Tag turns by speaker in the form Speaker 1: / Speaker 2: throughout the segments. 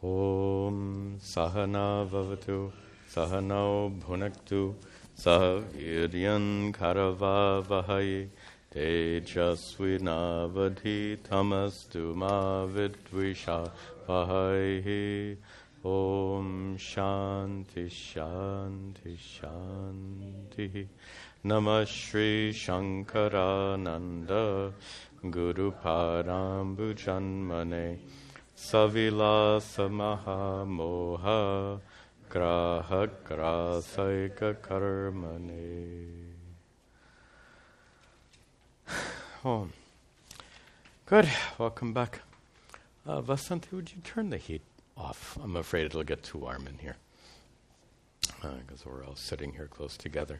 Speaker 1: Om Sahana Vavatu Sahano Bhunaktu Sah Viryan Karavavahai Tejasvinavadhi Tamastu Ma Vidvisha Vahai. Om Shanti Shanti Shanti. Namah Shri Shankarananda Guru Parambu Janmane Savilasa Mahamoha Graha Grasaika Karmane. Oh, good. Welcome back. Vasanti, would you turn the heat off? I'm afraid it'll get too warm in here because we're all sitting here close together.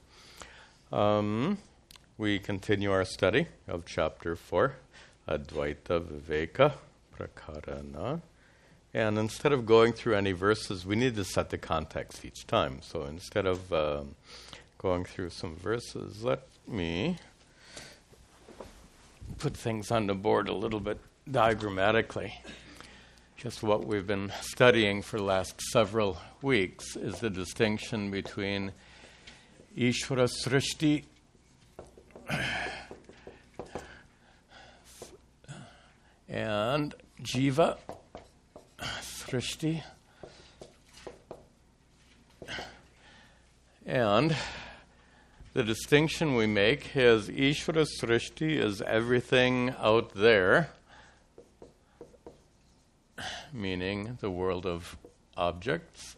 Speaker 1: We continue our study of Chapter 4, Advaita Viveka Prakarana. And instead of going through any verses, we need to set the context each time. So instead of going through some verses, let me put things on the board a little bit diagrammatically. Just what we've been studying for the last several weeks is the distinction between Ishvara Srishti and Jiva Srishti. And the distinction we make is Ishvara Srishti is everything out there, meaning the world of objects.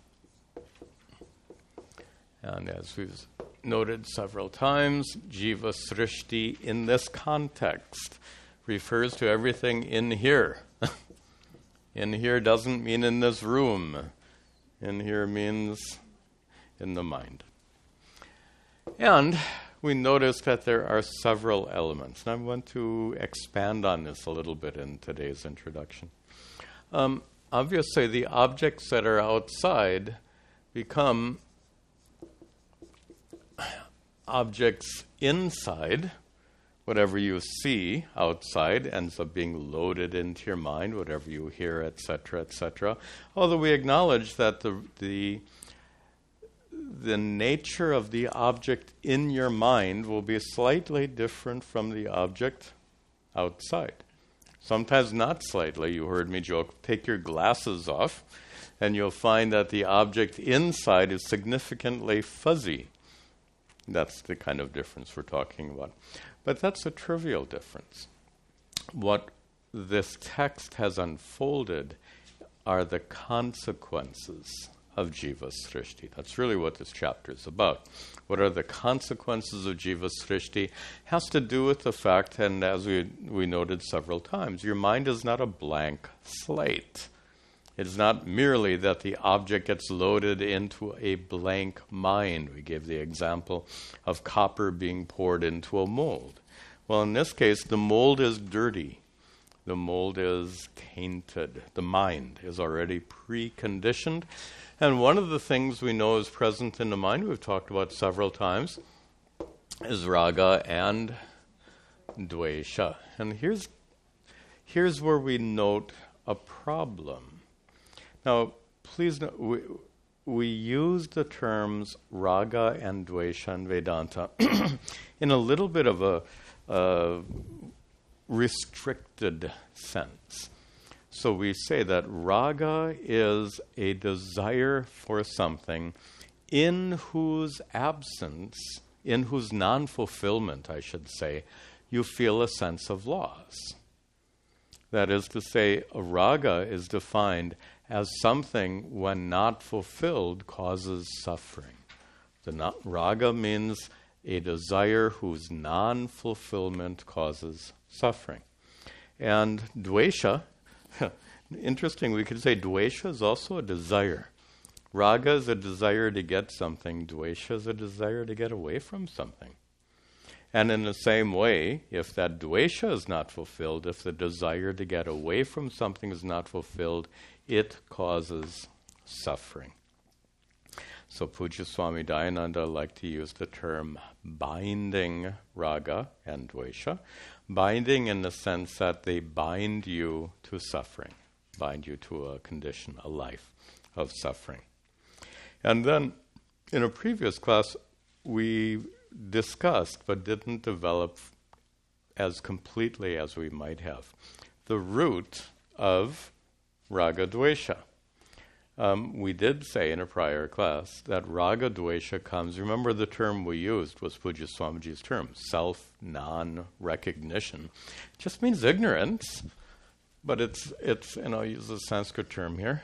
Speaker 1: And as we've noted several times, Jiva Srishti in this context refers to everything in here. In here doesn't mean in this room. In here means in the mind. And we notice that there are several elements. And I want to expand on this a little bit in today's introduction. Obviously, the objects that are outside become objects inside. Whatever you see outside ends up being loaded into your mind, whatever you hear, etc., etc. Although we acknowledge that the nature of the object in your mind will be slightly different from the object outside. Sometimes not slightly. You heard me joke, take your glasses off, and you'll find that the object inside is significantly fuzzy. That's the kind of difference we're talking about. But that's a trivial difference. What this text has unfolded are the consequences of Jiva Srishti. That's really what this chapter is about. What are the consequences of Jiva Srishti? Has to do with the fact, and as we noted several times, your mind is not a blank slate. It's not merely that the object gets loaded into a blank mind. We gave the example of copper being poured into a mold. Well, in this case, the mold is dirty. The mold is tainted. The mind is already preconditioned. And one of the things we know is present in the mind, we've talked about several times, is raga and dvesha. And here's where we note a problem. Now, please note, we use the terms raga and dvesha in Vedanta in a little bit of a restricted sense. So we say that raga is a desire for something in whose absence, in whose non-fulfillment, I should say, you feel a sense of loss. That is to say, a raga is defined as something, when not fulfilled, causes suffering. Raga means a desire whose non-fulfillment causes suffering. And dvesha, interesting, we could say dvesha is also a desire. Raga is a desire to get something. Dvesha is a desire to get away from something. And in the same way, if that dvesha is not fulfilled, if the desire to get away from something is not fulfilled, it causes suffering. So Pujya Swami Dayananda liked to use the term binding raga and dvesha. Binding in the sense that they bind you to suffering. bind you to a condition, a life of suffering. And then in a previous class, we discussed, but didn't develop as completely as we might have, the root of raga dvesha. We did say in a prior class that raga dvesha comes, remember the term we used was Pujya Swamiji's term, self-non-recognition. It just means ignorance, but it's and I'll use a Sanskrit term here,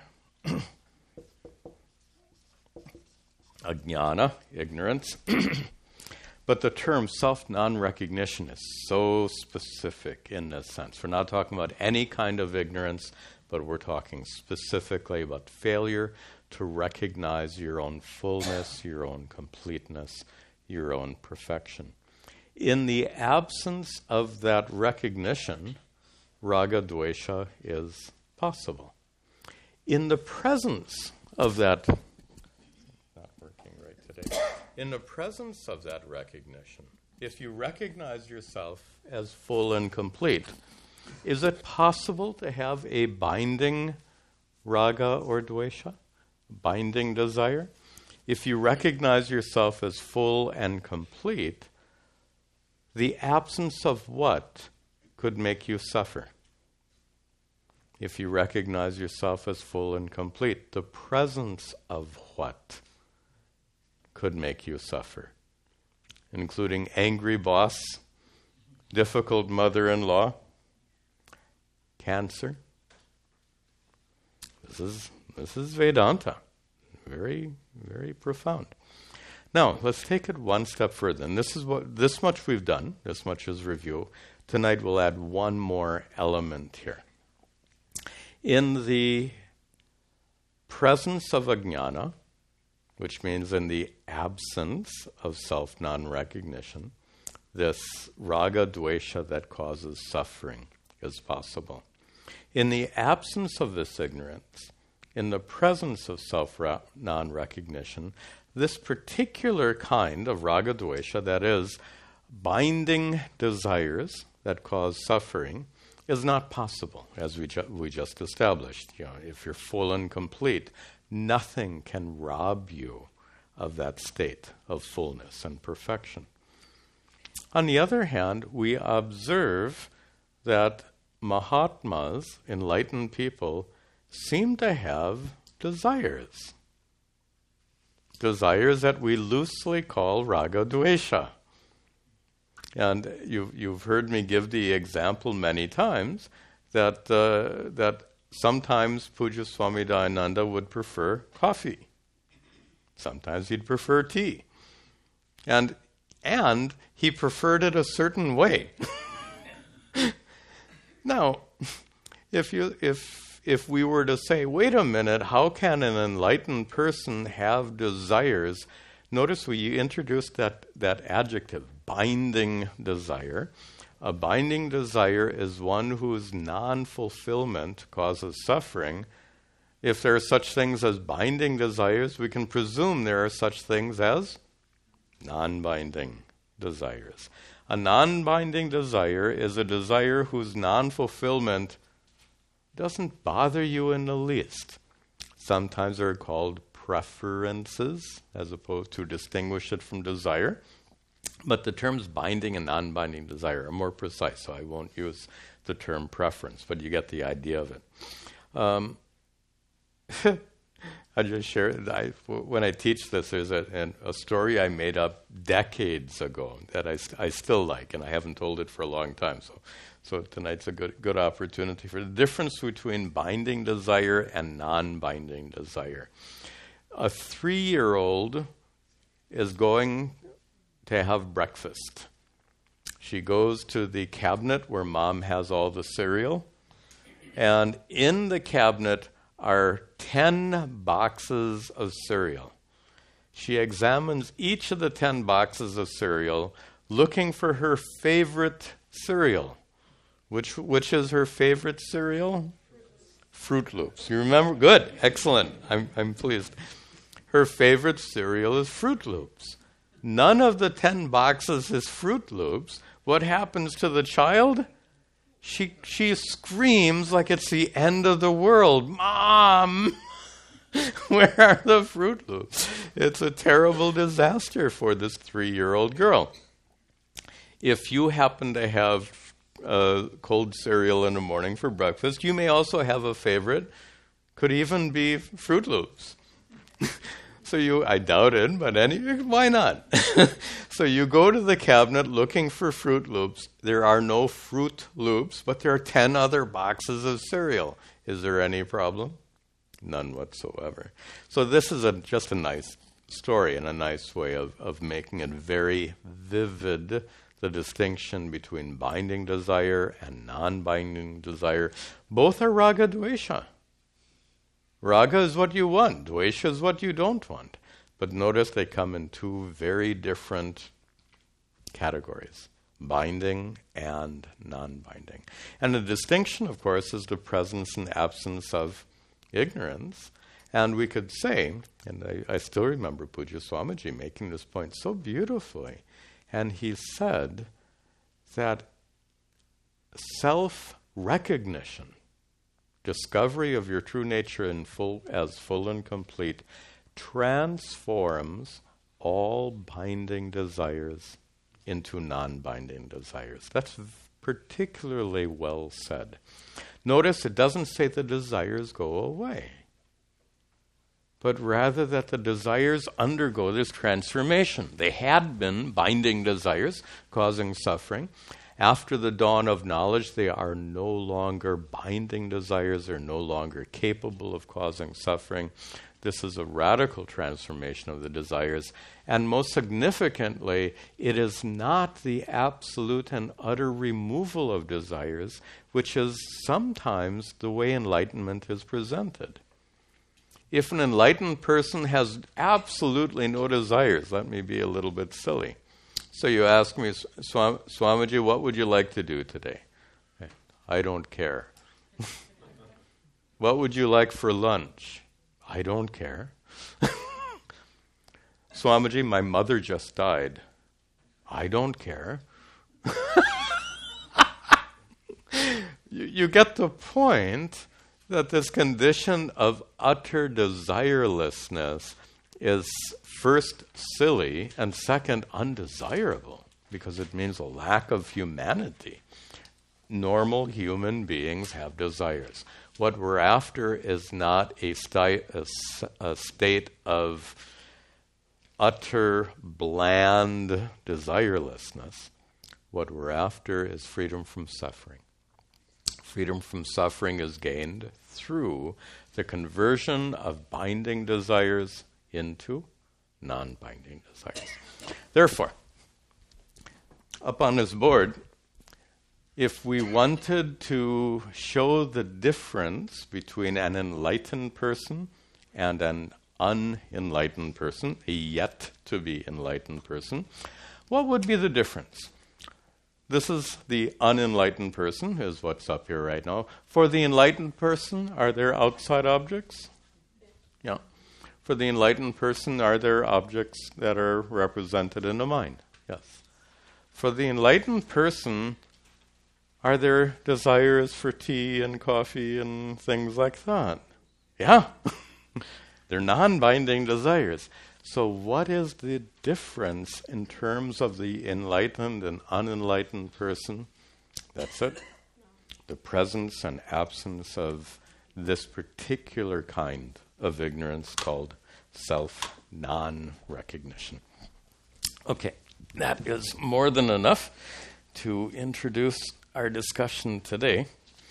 Speaker 1: ajnana, ignorance. But the term self-non-recognition is so specific in this sense. We're not talking about any kind of ignorance, but we're talking specifically about failure to recognize your own fullness, your own completeness, your own perfection. In the absence of that recognition, raga dvesha is possible. In the presence of that, not working right today. In the presence of that recognition, if you recognize yourself as full and complete, is it possible to have a binding raga or dvesha, binding desire? If you recognize yourself as full and complete, the absence of what could make you suffer? If you recognize yourself as full and complete, the presence of what could make you suffer? Including angry boss, difficult mother-in-law, cancer. This is Vedanta. Very, very profound. Now, let's take it one step further. And this much we've done, this much is review. Tonight we'll add one more element here. In the presence of ajnana, which means in the absence of self-non-recognition, this raga dvesha that causes suffering is possible. In the absence of this ignorance, in the presence of self-non-recognition, this particular kind of raga dvesha, that is, binding desires that cause suffering, is not possible, as we just established. If you're full and complete, nothing can rob you of that state of fullness and perfection. On the other hand, we observe that Mahatmas, enlightened people, seem to have desires. Desires that we loosely call raga dvesha. And you've heard me give the example many times that sometimes Pujya Swami Dayananda would prefer coffee. Sometimes he'd prefer tea. And he preferred it a certain way. Now, if we were to say, wait a minute, how can an enlightened person have desires? Notice we introduced that adjective, binding desire. A binding desire is one whose non-fulfillment causes suffering. If there are such things as binding desires, we can presume there are such things as non-binding desires. A non-binding desire is a desire whose non-fulfillment doesn't bother you in the least. Sometimes they're called preferences, as opposed to distinguish it from desire. But the terms binding and non-binding desire are more precise, so I won't use the term preference, but you get the idea of it. I just share, when I teach this, there's a story I made up decades ago that I still like, and I haven't told it for a long time. So tonight's a good opportunity for the difference between binding desire and non-binding desire. A 3-year-old is going to have breakfast. She goes to the cabinet where mom has all the cereal, and in the cabinet are 10 boxes of cereal. She examines each of the 10 boxes of cereal, looking for her favorite cereal. Which is her favorite cereal? Fruit Loops. You remember? Good. Excellent. I'm pleased. Her favorite cereal is Fruit Loops. None of the 10 boxes is Fruit Loops. What happens to the child? She screams like it's the end of the world. Mom! Where are the Fruit Loops? It's a terrible disaster for this 3-year-old girl. If you happen to have cold cereal in the morning for breakfast, you may also have a favorite. Could even be Fruit Loops. So I doubt it, but why not? So you go to the cabinet looking for Fruit Loops. There are no Fruit Loops, but there are 10 other boxes of cereal. Is there any problem? None whatsoever. So this is just a nice story and a nice way of making it very vivid, the distinction between binding desire and non-binding desire. Both are raga dvesha. Raga is what you want. Dvesha is what you don't want. But notice they come in two very different categories, binding and non-binding. And the distinction, of course, is the presence and absence of ignorance. And we could say, and I still remember Pujya Swamiji making this point so beautifully, and he said that self-recognition, discovery of your true nature as full and complete, transforms all binding desires into non-binding desires. That's particularly well said. Notice it doesn't say the desires go away, but rather that the desires undergo this transformation. They had been binding desires, causing suffering. After the dawn of knowledge, they are no longer binding desires, they're no longer capable of causing suffering. This is a radical transformation of the desires. And most significantly, it is not the absolute and utter removal of desires, which is sometimes the way enlightenment is presented. If an enlightened person has absolutely no desires, let me be a little bit silly. So you ask me, Swamiji, what would you like to do today? I don't care. What would you like for lunch? I don't care. Swamiji, my mother just died. I don't care. You get the point that this condition of utter desirelessness is first silly and second undesirable, because it means a lack of humanity. Normal human beings have desires. What we're after is not a state of utter, bland desirelessness. What we're after is freedom from suffering. Freedom from suffering is gained through the conversion of binding desires into non-binding desires. Therefore, up on this board, if we wanted to show the difference between an enlightened person and an unenlightened person, a yet-to-be enlightened person, what would be the difference? This is the unenlightened person, is what's up here right now. For the enlightened person, are there outside objects? Yeah. For the enlightened person, are there objects that are represented in the mind? Yes. For the enlightened person, are there desires for tea and coffee and things like that? Yeah. They're non-binding desires. So what is the difference in terms of the enlightened and unenlightened person? That's it. The presence and absence of this particular kind of ignorance called self-non-recognition. Okay, that is more than enough to introduce our discussion today.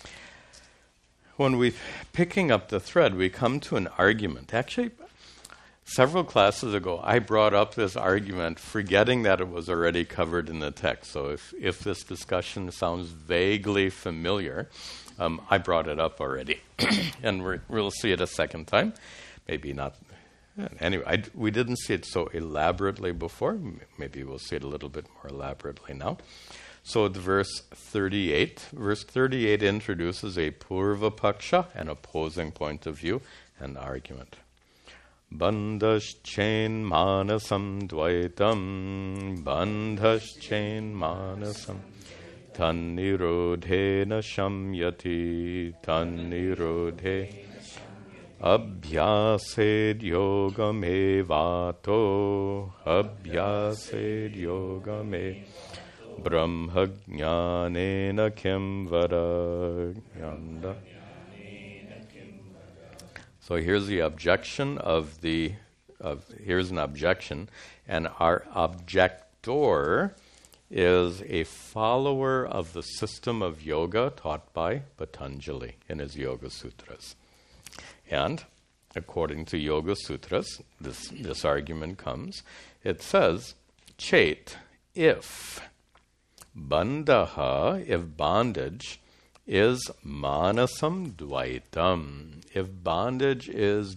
Speaker 1: When we're picking up the thread, we come to an argument. Actually, several classes ago, I brought up this argument, forgetting that it was already covered in the text. So if this discussion sounds vaguely familiar, I brought it up already. And we'll see it a second time. Maybe not. Anyway, we didn't see it so elaborately before. Maybe we'll see it a little bit more elaborately now. So the verse 38 introduces a purva paksha, an opposing point of view, and argument. Bandhaschain manasam dvaitam, bandhaschain manasam tan nirodhena shamyati, tan nirodhe abhyased yogamevato, abhyased yogame brahma jnanena kim vada yanda. So here's the objection here's an objection, and our objector is a follower of the system of yoga taught by Patanjali in his Yoga Sutras. And according to Yoga Sutras, this argument comes. It says, Chet, if bandhaha, if bondage, is manasam dvaitam, if bondage is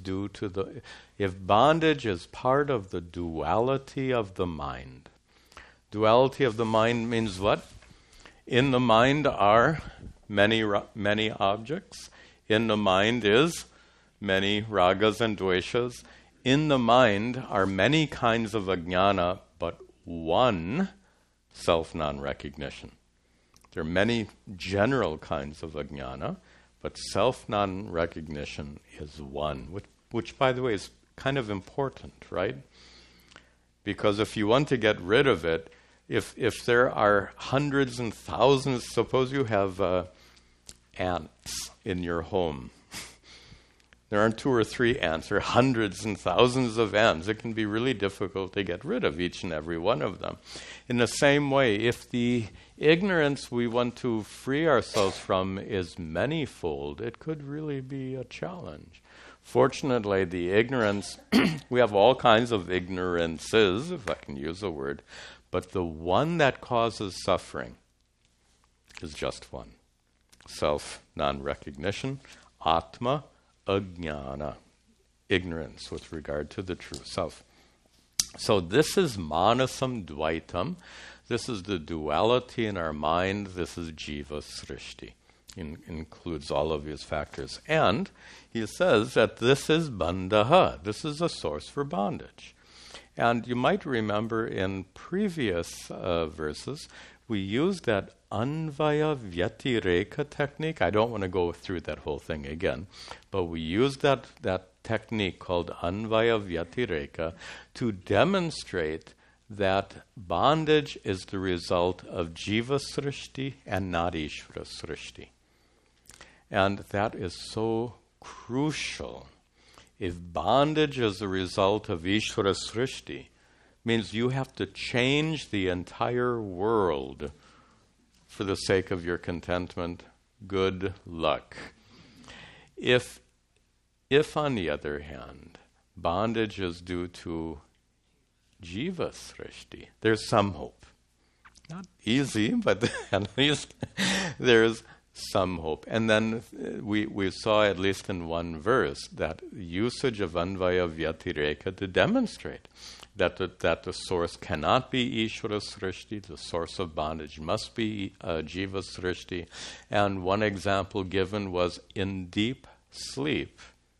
Speaker 1: part of the duality of the mind. Duality of the mind means what? In the mind are many objects. In the mind is many ragas and dveshas. In the mind are many kinds of ajnana, but one self non-recognition. There are many general kinds of ajnana, but self non-recognition is one, which by the way is kind of important, right? Because if you want to get rid of it, if there are hundreds and thousands, suppose you have ants in your home. There aren't 2 or 3 ants, there are hundreds and thousands of ants. It can be really difficult to get rid of each and every one of them. In the same way, if the ignorance we want to free ourselves from is manifold, it could really be a challenge. Fortunately, the ignorance, we have all kinds of ignorances, if I can use a word, but the one that causes suffering is just one. Self, non-recognition, atma, ajnana, ignorance with regard to the true self. So this is manasam dvaitam. This is the duality in our mind. This is jiva srishti. Includes all of these factors. And he says that this is bandhaha. This is a source for bondage. And you might remember in previous verses, we used that anvaya vyatireka technique. I don't want to go through that whole thing again, but we used that technique called anvaya vyatireka to demonstrate that bondage is the result of jiva srishti and not ishvara srishti. And that is so crucial. If bondage is a result of Ishvara Srishti, means you have to change the entire world for the sake of your contentment. Good luck. If on the other hand, bondage is due to Jiva Srishti, there's some hope. Not easy, but at least there's some hope. And then we saw, at least in one verse, that usage of Anvaya Vyatireka to demonstrate that the source cannot be Ishvara Srishti, the source of bondage must be Jiva Srishti. And one example given was in deep sleep,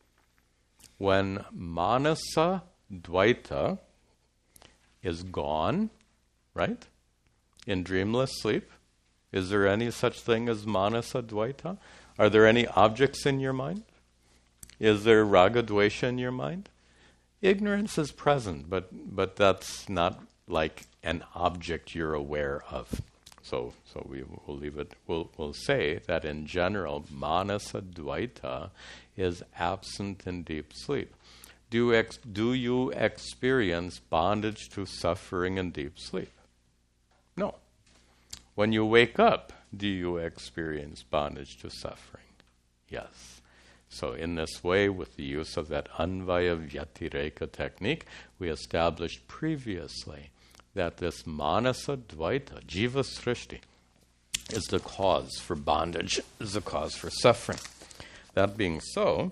Speaker 1: when Manasa Dvaita is gone, right? In dreamless sleep. Is there any such thing as Manasa Dvaita? Are there any objects in your mind? Is there Raga Dvesha in your mind? Ignorance is present, but that's not like an object you're aware of. So we will leave it. We'll say that in general, Manasa Dvaita is absent in deep sleep. Do you experience bondage to suffering in deep sleep? No. When you wake up, do you experience bondage to suffering? Yes. So in this way, with the use of that Anvaya Vyatireka technique, we established previously that this Manasa Dvaita, Jiva Srishti, is the cause for bondage, is the cause for suffering. That being so,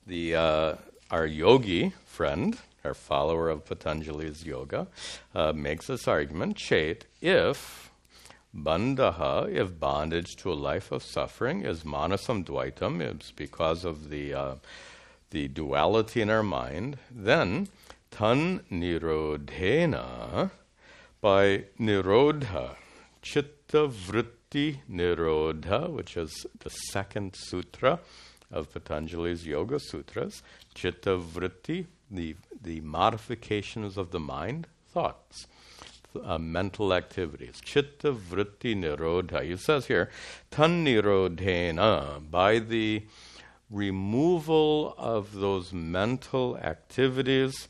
Speaker 1: our yogi friend, our follower of Patanjali's yoga, makes this argument, Chet, if bandhaha, if bondage to a life of suffering is manasam dvaitam, it's because of the duality in our mind, then tan nirodhena, by nirodha, chitta vritti vritti nirodha, which is the second sutra of Patanjali's Yoga Sutras. Chitta vritti, the modifications of the mind, thoughts, mental activities. Chitta vritti nirodha. He says here, tan nirodhena, by the removal of those mental activities,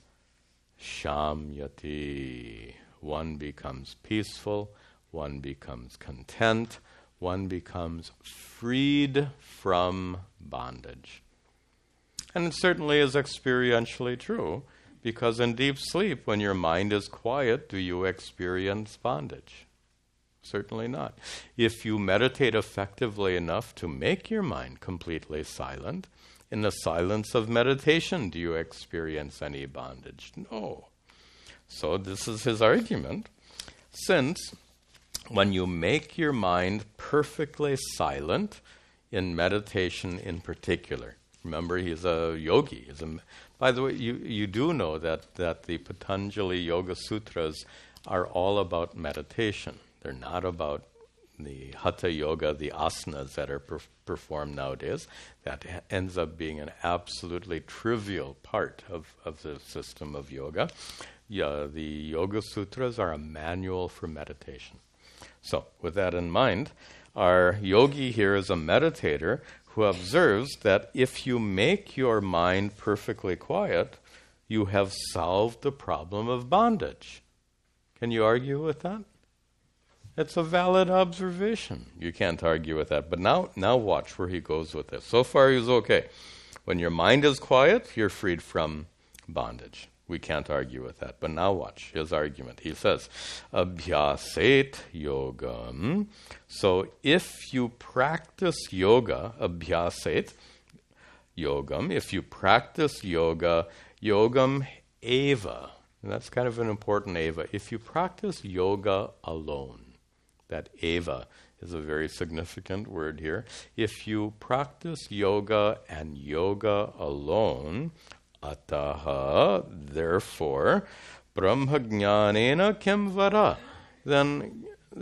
Speaker 1: shamyati. One becomes peaceful, one becomes content, one becomes freed from bondage. And it certainly is experientially true, because in deep sleep, when your mind is quiet, do you experience bondage? Certainly not. If you meditate effectively enough to make your mind completely silent, in the silence of meditation, do you experience any bondage? No. So this is his argument. Since when you make your mind perfectly silent, in meditation in particular, remember he's a yogi. By the way, you do know that the Patanjali Yoga Sutras are all about meditation. They're not about the Hatha Yoga, the asanas that are performed nowadays. That ends up being an absolutely trivial part of the system of yoga. Yeah, the Yoga Sutras are a manual for meditation. So, with that in mind, our yogi here is a meditator who observes that if you make your mind perfectly quiet, you have solved the problem of bondage. Can you argue with that? It's a valid observation. You can't argue with that. But now watch where he goes with this. So far he's okay. When your mind is quiet, you're freed from bondage. We can't argue with that. But now watch his argument. He says, abhyaset yogam. So if you practice yoga, abhyaset yogam, if you practice yoga, yogam eva, and that's kind of an important eva, if you practice yoga alone, that eva is a very significant word here. If you practice yoga and yoga alone, ataha, therefore, brahmajnanena kim vara. Then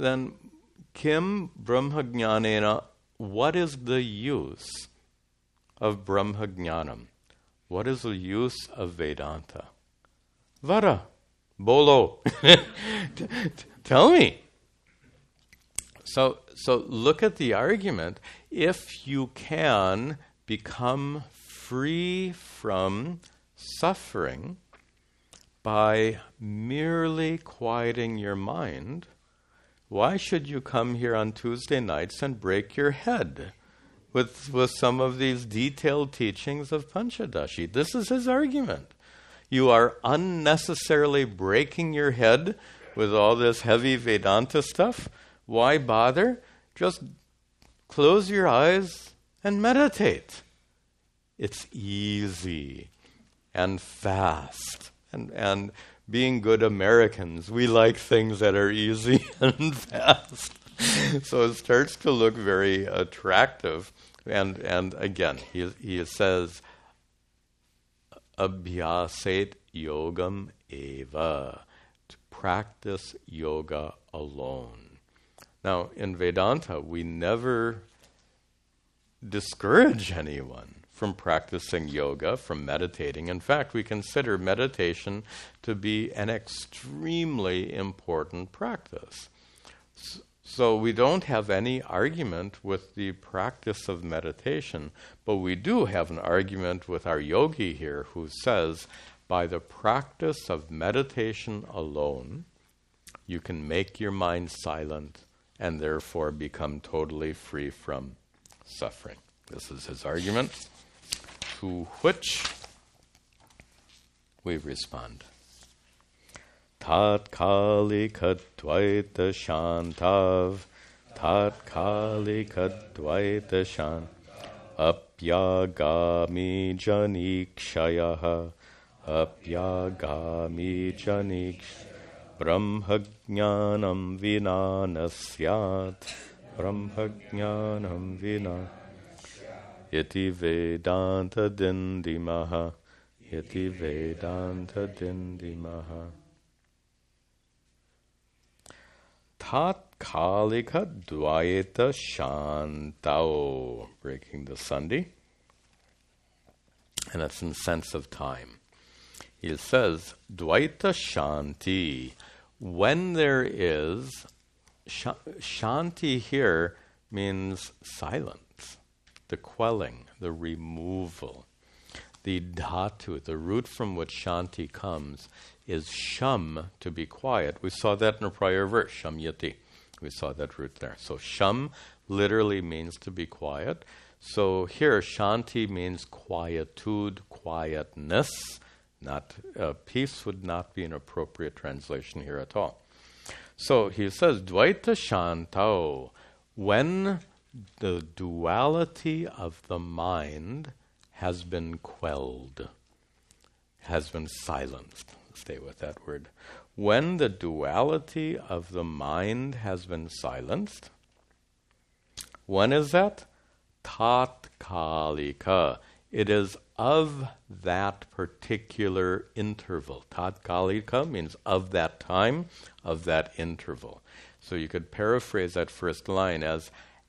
Speaker 1: kim brahmajnanena, what is the use of brahmajnanam? What is the use of Vedanta? Vara, bolo. Tell me. So look at the argument. If you can become free from suffering by merely quieting your mind, why should you come here on Tuesday nights and break your head with some of these detailed teachings of Panchadashi? This is his argument. You are unnecessarily breaking your head with all this heavy Vedanta stuff. Why bother? Just close your eyes and meditate. It's easy and fast. And being good Americans, we like things that are easy and fast. So it starts to look very attractive. And again, he says, abhyaset yogam eva, to practice yoga alone. Now, in Vedanta, we never discourage anyone from practicing yoga, from meditating. In fact, we consider meditation to be an extremely important practice. So we don't have any argument with the practice of meditation, but we do have an argument with our yogi here who says, by the practice of meditation alone, you can make your mind silent and therefore become totally free from suffering. This is his argument, to which we respond. Tatkalikadvaita shantav, tatkalikadvaita shant, apyagami janikshayah, apyagami janikshayah. Brahmajnanam vina nasyat, brahmajnanam vina. Iti Vedanta dindimaha, iti Vedanta dindimaha. Tat kalika dvaita shantao, breaking the sandhi, and that's in the sense of time. He says, dvaita shanti, when there is, shanti here means silence, the quelling, the removal. The dhatu, the root from which shanti comes, is sham, to be quiet. We saw that in a prior verse, shamyati. We saw that root there. So sham literally means to be quiet. So here, shanti means quietude, quietness. Not peace would not be an appropriate translation here at all. So he says, dvaita shantao, when the duality of the mind has been quelled, has been silenced. Stay with that word. When the duality of the mind has been silenced, when is that? Tatkalika. It is of that particular interval. Tatkalika means of that time, of that interval. So you could paraphrase that first line as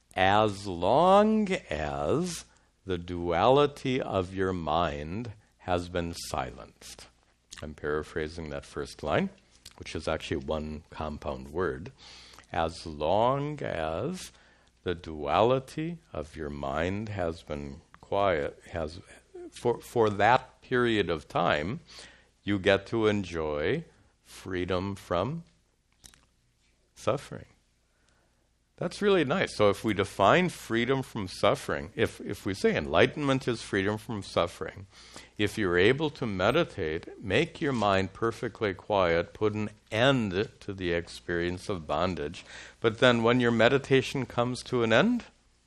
Speaker 1: long as the duality of your mind has been silenced. I'm paraphrasing that first line, which is actually one compound word. As long as the duality of your mind has been quiet, for that period of time, you get to enjoy freedom from suffering. That's really nice. So if we define freedom from suffering, if we say enlightenment is freedom from suffering, if you're able to meditate, make your mind perfectly quiet, put an end to the experience of bondage, but then when your meditation comes to an end,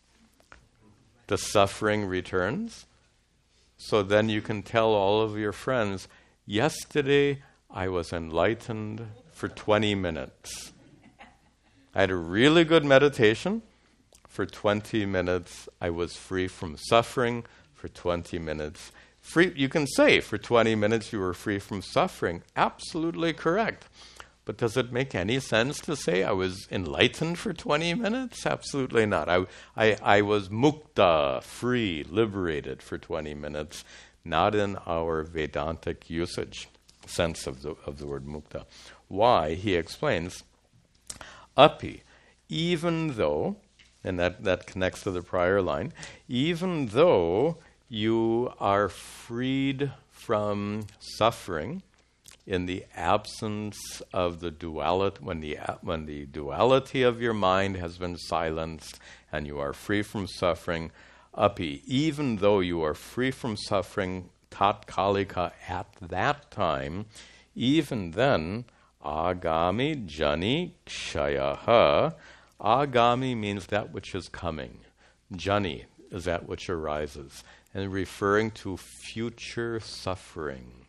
Speaker 1: the suffering returns. So then you can tell all of your friends, yesterday I was enlightened for 20 minutes. I had a really good meditation. For 20 minutes, I was free from suffering. For 20 minutes, free. You can say for 20 minutes you were free from suffering. Absolutely correct. But does it make any sense to say I was enlightened for 20 minutes? Absolutely not. I was mukta, free, liberated for 20 minutes. Not in our Vedantic usage sense of the word mukta. Why? He explains. Api, even though, and that connects to the prior line, even though you are freed from suffering in the absence of the duality, when the duality of your mind has been silenced and you are free from suffering, api, even though you are free from suffering tatkalika at that time, even then, agami jani kshayaha. Agami means that which is coming. Jani is that which arises. And referring to future suffering.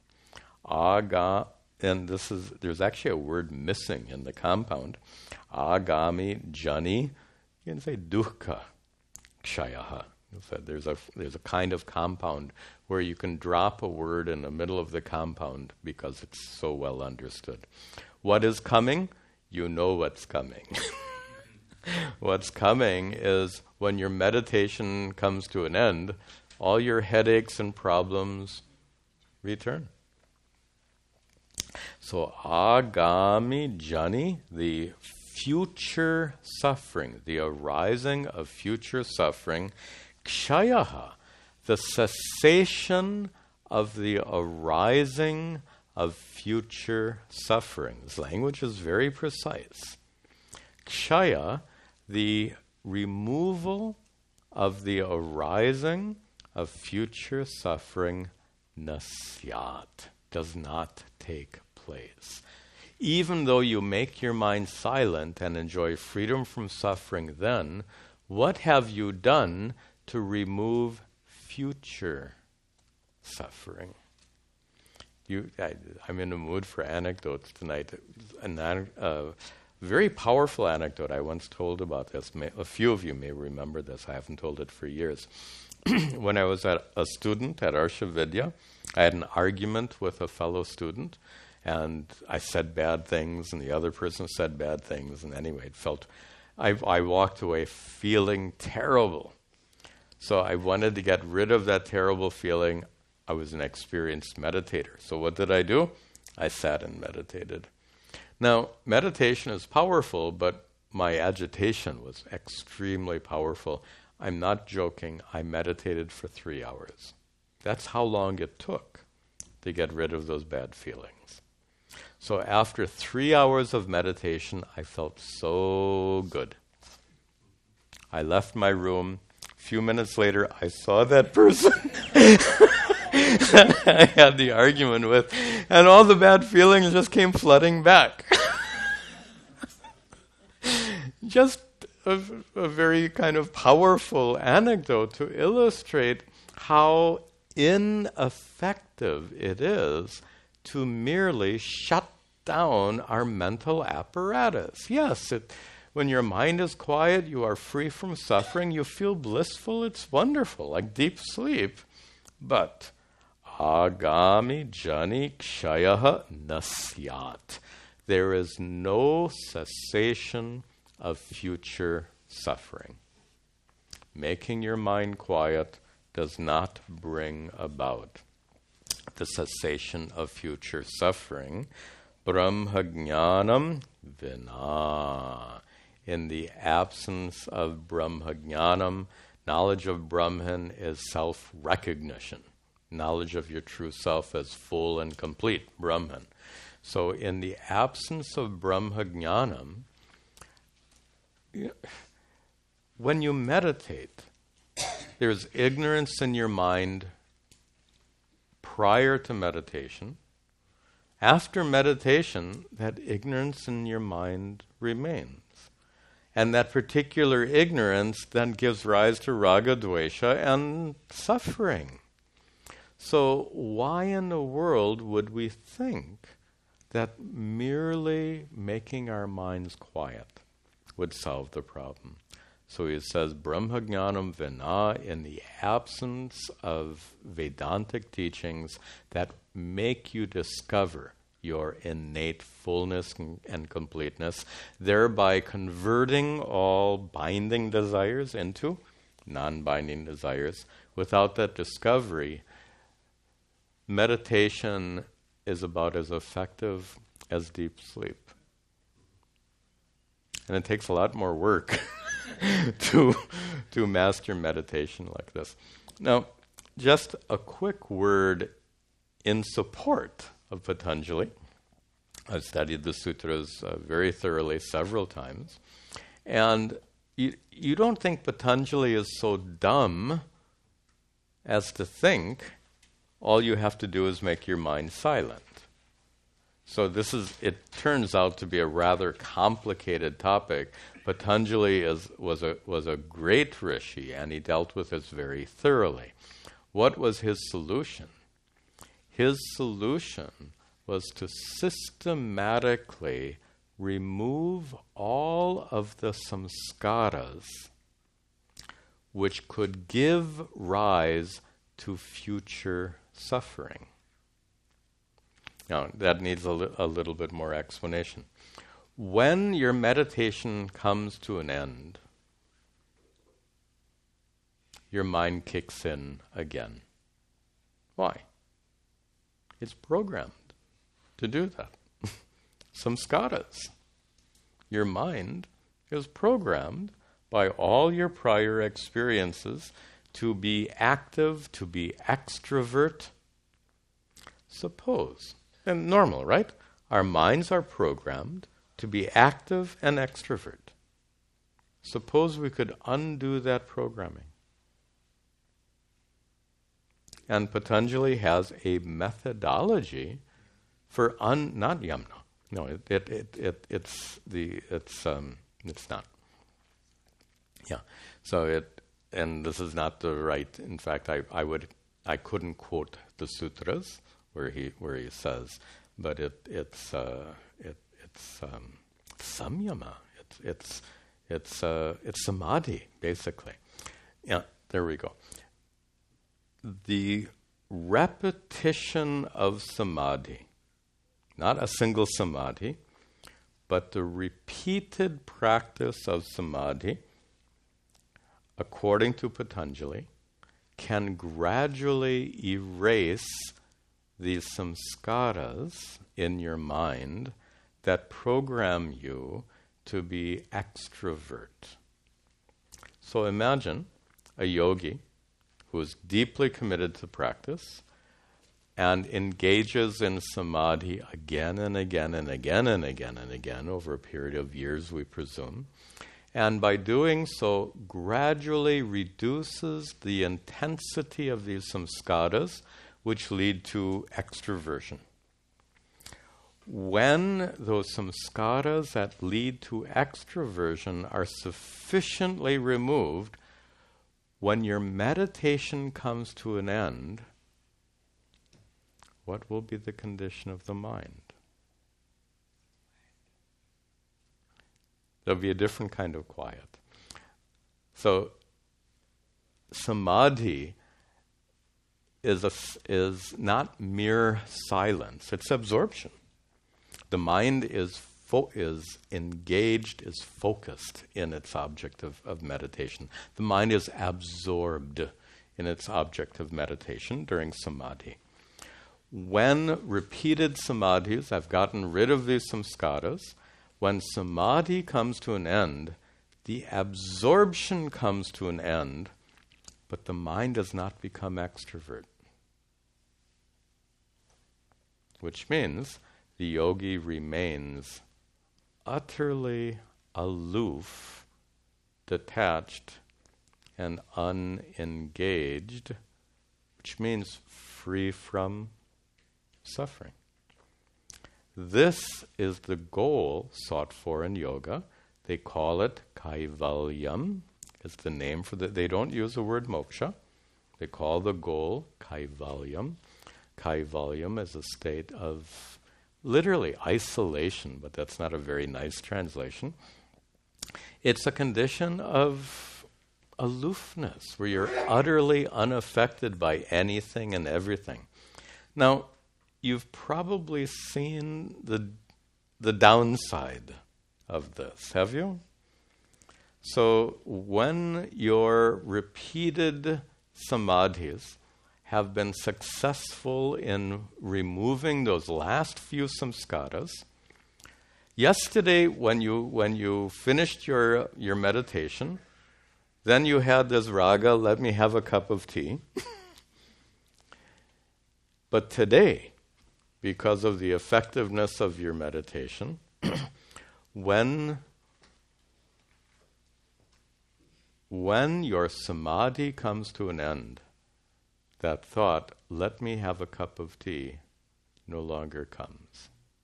Speaker 1: And there's actually a word missing in the compound. Agami jani. You can say dukkha kshayaha. There's a kind of compound where you can drop a word in the middle of the compound because it's so well understood. What is coming? You know what's coming. What's coming is when your meditation comes to an end, all your headaches and problems return. So agami jani, the future suffering, the arising of future suffering, kshayaha, the cessation of the arising of future sufferings. Language is very precise. Kshaya, the removal of the arising of future suffering, nasyat, does not take place. Even though you make your mind silent and enjoy freedom from suffering then, what have you done to remove future suffering? I'm in a mood for anecdotes tonight. A very powerful anecdote I once told about this. A few of you may remember this. I haven't told it for years. When I was a student at Arsha Vidya, I had an argument with a fellow student, and I said bad things, and the other person said bad things, and anyway, I walked away feeling terrible. So I wanted to get rid of that terrible feeling. I was an experienced meditator. So what did I do? I sat and meditated. Now, meditation is powerful, but my agitation was extremely powerful. I'm not joking. I meditated for 3 hours. That's how long it took to get rid of those bad feelings. So after 3 hours of meditation, I felt so good. I left my room. A few minutes later, I saw that person that I had the argument with, and all the bad feelings just came flooding back. Just a very kind of powerful anecdote to illustrate how ineffective it is to merely shut down our mental apparatus. Yes, when your mind is quiet, you are free from suffering, you feel blissful, it's wonderful, like deep sleep. But agami jani kshayaha nasyat. There is no cessation of future suffering. Making your mind quiet does not bring about the cessation of future suffering. Brahmajnanam vina. In the absence of Brahmajnanam, knowledge of Brahman is self-recognition. Knowledge of your true self as full and complete Brahman. So in the absence of Brahmajnanam, when you meditate, there's ignorance in your mind prior to meditation. After meditation, that ignorance in your mind remains. And that particular ignorance then gives rise to raga, dvesha, and suffering. So why in the world would we think that merely making our minds quiet would solve the problem? So he says, Brahmajnanam vina, in the absence of Vedantic teachings that make you discover your innate fullness and completeness, thereby converting all binding desires into non-binding desires. Without that discovery, meditation is about as effective as deep sleep. And it takes a lot more work to master meditation like this. Now, just a quick word in support of Patanjali. I've studied the sutras very thoroughly several times. And you don't think Patanjali is so dumb as to think all you have to do is make your mind silent. So it turns out to be a rather complicated topic. Patanjali was a great rishi, and he dealt with this very thoroughly. What was his solution? His solution was to systematically remove all of the samskaras which could give rise to future suffering. Now, that needs a little bit more explanation. When your meditation comes to an end, your mind kicks in again. Why? It's programmed to do that. Samskaras. Your mind is programmed by all your prior experiences to be active, to be extrovert. Suppose, and normal, right? Our minds are programmed to be active and extrovert. Suppose we could undo that programming. And Patanjali has a methodology for not yamna. No, it's not. Yeah. So and this is not the right. In fact, I couldn't quote the sutras where he says, but it's samyama. It's samadhi, basically. Yeah. There we go. The repetition of samadhi, not a single samadhi, but the repeated practice of samadhi, according to Patanjali, can gradually erase these samskaras in your mind that program you to be extrovert. So imagine a yogi who is deeply committed to practice and engages in samadhi again and again and again and again and again over a period of years, we presume, and by doing so gradually reduces the intensity of these samskaras which lead to extroversion. When those samskaras that lead to extroversion are sufficiently removed, when your meditation comes to an end, what will be the condition of the mind? There'll be a different kind of quiet. So, samadhi is not mere silence, it's absorption. The mind is engaged, is focused in its object of meditation. The mind is absorbed in its object of meditation during samadhi. When repeated samadhis have gotten rid of these samskaras, when samadhi comes to an end, the absorption comes to an end, but the mind does not become extrovert. Which means the yogi remains utterly aloof, detached, and unengaged, which means free from suffering. This is the goal sought for in yoga. They call it kaivalyam. It's the name for they don't use the word moksha. They call the goal kaivalyam. Kaivalyam is a state of literally isolation, but that's not a very nice translation. It's a condition of aloofness, where you're utterly unaffected by anything and everything. Now, you've probably seen the downside of this, have you? So when your repeated samadhis have been successful in removing those last few samskaras, yesterday when you finished your meditation, then you had this raga, let me have a cup of tea. But today, because of the effectiveness of your meditation, when your samadhi comes to an end, that thought, let me have a cup of tea, no longer comes.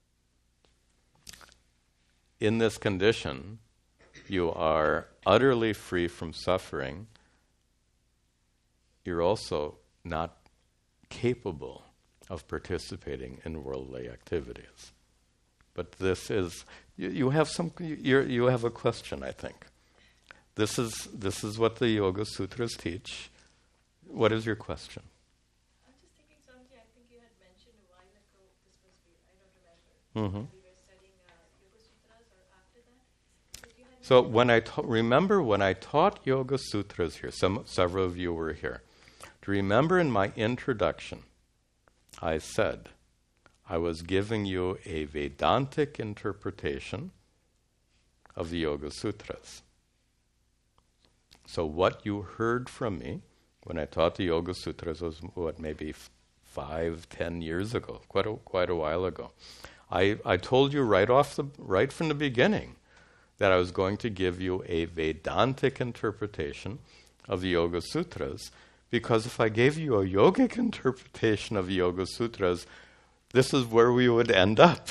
Speaker 1: In this condition, you are utterly free from suffering. You're also not capable of participating in worldly activities. But this is, you have a question, I think. This is what the Yoga Sutras teach. What is your question?
Speaker 2: I'm just thinking something I think you had mentioned a while ago. This must be, I don't remember. We were studying Yoga Sutras or after that.
Speaker 1: So when I taught Yoga Sutras here, several of you were here. To remember in my introduction, I said I was giving you a Vedantic interpretation of the Yoga Sutras. So what you heard from me when I taught the Yoga Sutras was maybe 5-10 years ago, quite a while ago. I told you right from the beginning that I was going to give you a Vedantic interpretation of the Yoga Sutras, because if I gave you a yogic interpretation of the Yoga Sutras, this is where we would end up.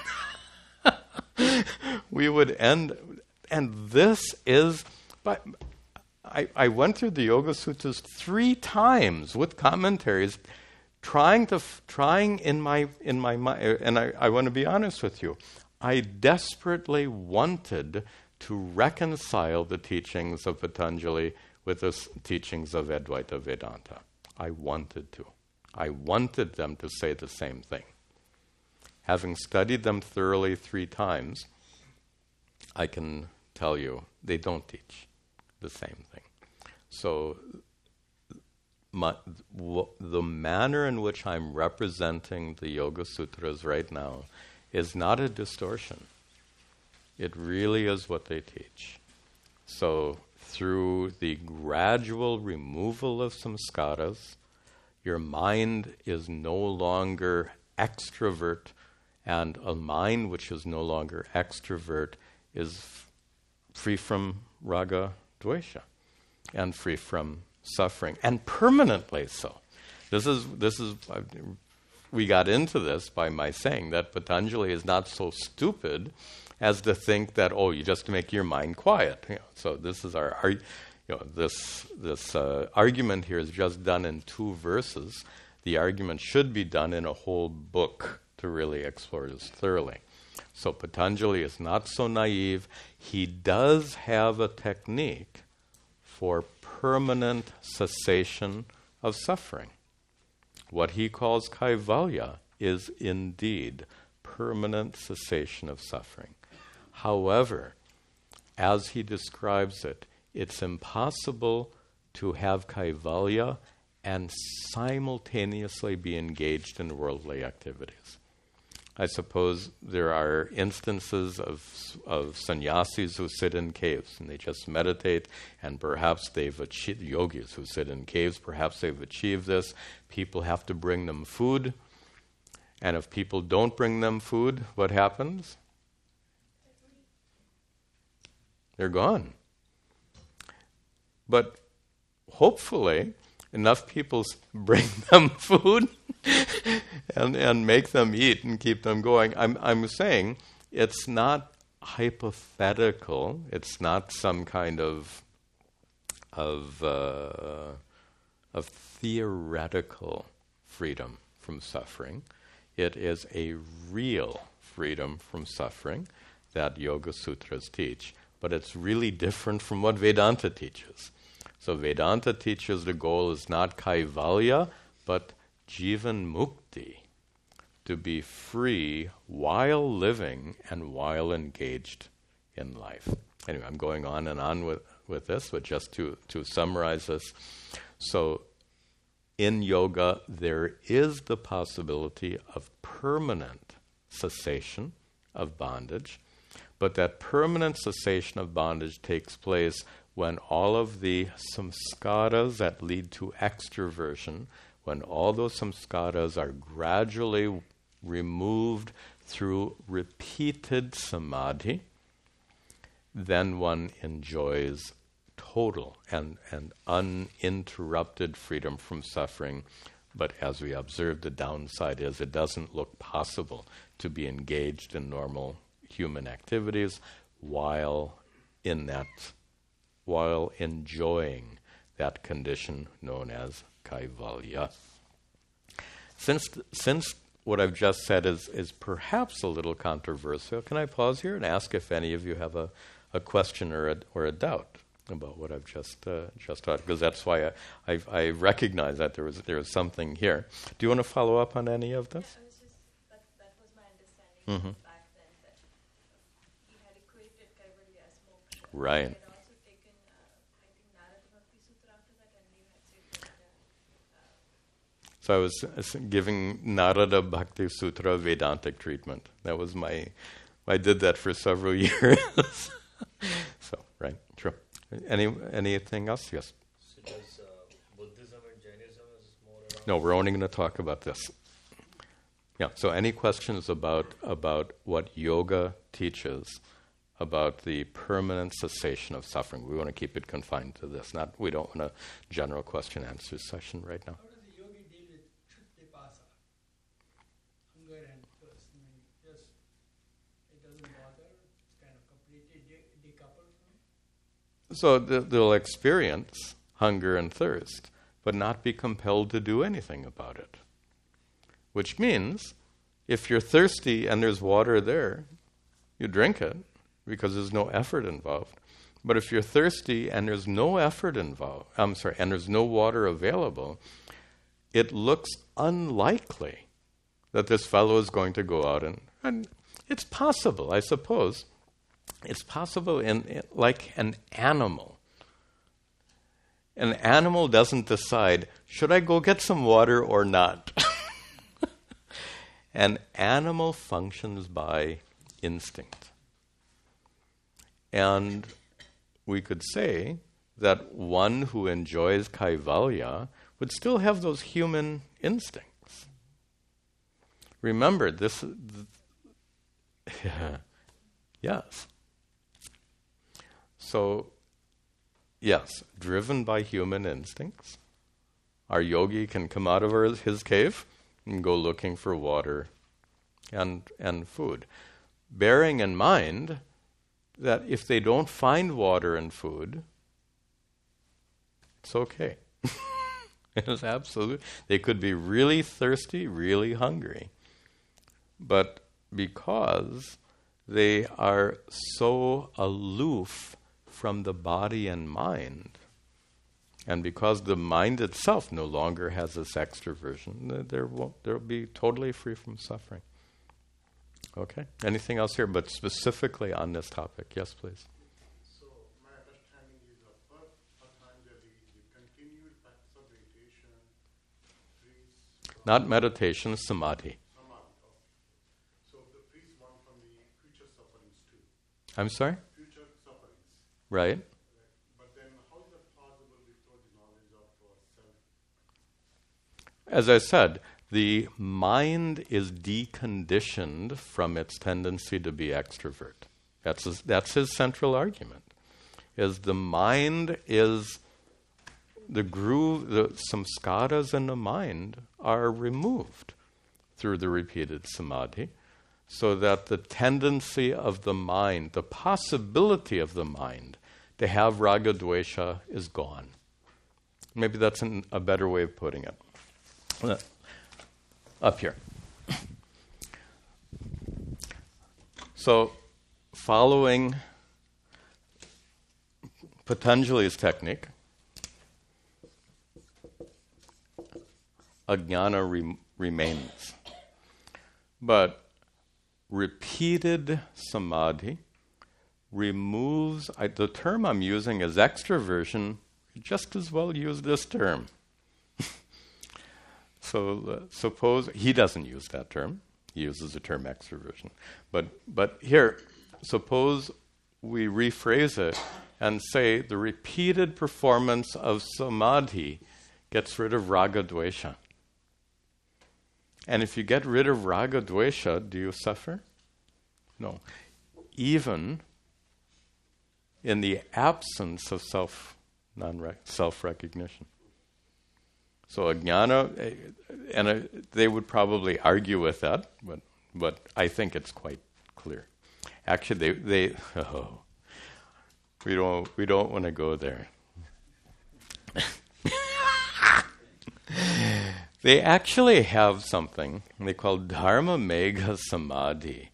Speaker 1: We would end, and this is, but I went through the Yoga Sutras 3 times with commentaries, trying in my mind, and I want to be honest with you, I desperately wanted to reconcile the teachings of Patanjali with the teachings of Advaita Vedanta. I wanted to. I wanted them to say the same thing. having studied them thoroughly 3 times, I can tell you they don't teach the same thing. So the manner in which I'm representing the Yoga Sutras right now is not a distortion. It really is what they teach. So through the gradual removal of samskaras, your mind is no longer extrovert, and a mind which is no longer extrovert is free from raga, dvesha, and free from suffering, and permanently so. This is we got into this by my saying that Patanjali is not so stupid as to think that, oh, you just make your mind quiet. So this is this argument here is just done in 2 verses. The argument should be done in a whole book to really explore this thoroughly. So Patanjali is not so naive. He does have a technique for permanent cessation of suffering. What he calls kaivalya is indeed permanent cessation of suffering. However, as he describes it, it's impossible to have kaivalya and simultaneously be engaged in worldly activities. I suppose there are instances of sannyasis who sit in caves and they just meditate, and perhaps they've achieved, yogis who sit in caves, perhaps they've achieved this. People have to bring them food, and if people don't bring them food, what happens? They're gone. But hopefully enough people bring them food and make them eat and keep them going. I'm saying it's not hypothetical. It's not some kind of theoretical freedom from suffering. It is a real freedom from suffering that Yoga Sutras teach, but it's really different from what Vedanta teaches. So Vedanta teaches the goal is not kaivalya, but jivan mukti, to be free while living and while engaged in life. Anyway, I'm going on and on with this, but just to summarize this. So in yoga, there is the possibility of permanent cessation of bondage, but that permanent cessation of bondage takes place when all of the samskaras that lead to extroversion, when all those samskaras are gradually removed through repeated samadhi, then one enjoys total and uninterrupted freedom from suffering. But as we observed, the downside is it doesn't look possible to be engaged in normal human activities while enjoying that condition known as kaivalya. Since what I've just said is perhaps a little controversial, can I pause here and ask if any of you have a question or a doubt about what I've just taught? Because that's why I recognize that there was something here. Do you want to follow up on any of this?
Speaker 2: Yeah, that was my understanding back then, that he had equated kaivalya as moksha.
Speaker 1: Right.
Speaker 2: He had also taken, I think, Narada Bhakti Sutra after that, and he had said that
Speaker 1: So I was giving Narada Bhakti Sutra Vedantic treatment. That was I did that for several years. So, right, true. Anything else? Yes.
Speaker 3: So does Buddhism and Jainism is more around?
Speaker 1: No, we're only going to talk about this. Yeah. So, any questions about what yoga teaches about the permanent cessation of suffering? We want to keep it confined to this. We don't want a general question answer session right now.
Speaker 4: How does the yogi deal with Triptipasa? Hunger and thirst. I mean, just it doesn't bother. It's kind of completely decoupled from it.
Speaker 1: So they'll experience hunger and thirst, but not be compelled to do anything about it. Which means, if you're thirsty and there's water there, you drink it because there's no effort involved. But if you're thirsty and there's no effort involved, and there's no water available, it looks unlikely that this fellow is going to go out and it's possible, I suppose. It's possible in like an animal. An animal doesn't decide, should I go get some water or not? An animal functions by instinct. And we could say that one who enjoys kaivalya would still have those human instincts. Remember, this... yes. So, yes, driven by human instincts, our yogi can come out of his cave and go looking for water and food. Bearing in mind that if they don't find water and food, it's okay. It's absolute. They could be really thirsty, really hungry. But because they are so aloof from the body and mind, and because the mind itself no longer has this extroversion, they'll be totally free from suffering. Okay? Anything else here, but specifically on this topic? Yes, please.
Speaker 5: So, my understanding is that Patanjali, the continued practice of meditation, frees...
Speaker 1: Not meditation, samadhi.
Speaker 5: So, the frees one from the future sufferings too.
Speaker 1: I'm sorry?
Speaker 5: Future sufferings.
Speaker 1: Right.
Speaker 5: But then, how is that possible without the knowledge of self?
Speaker 1: As I said, the mind is deconditioned from its tendency to be extrovert. That's his central argument. Is the mind is the groove, the samskaras in the mind are removed through the repeated samadhi, so that the tendency of the mind, the possibility of the mind to have raga dvesha is gone. Maybe that's a better way of putting it. Up here. So, following Patanjali's technique, ajnana remains. But repeated samadhi removes, the term I'm using is extroversion, just as well use this term. So suppose, he doesn't use that term, he uses the term extroversion. But here, suppose we rephrase it and say the repeated performance of samadhi gets rid of raga dvesha. And if you get rid of raga dvesha, do you suffer? No. Even in the absence of self-recognition. So ajnana, and they would probably argue with that, but I think it's quite clear. Actually, we don't want to go there. They actually have something they call dharma megha samadhi,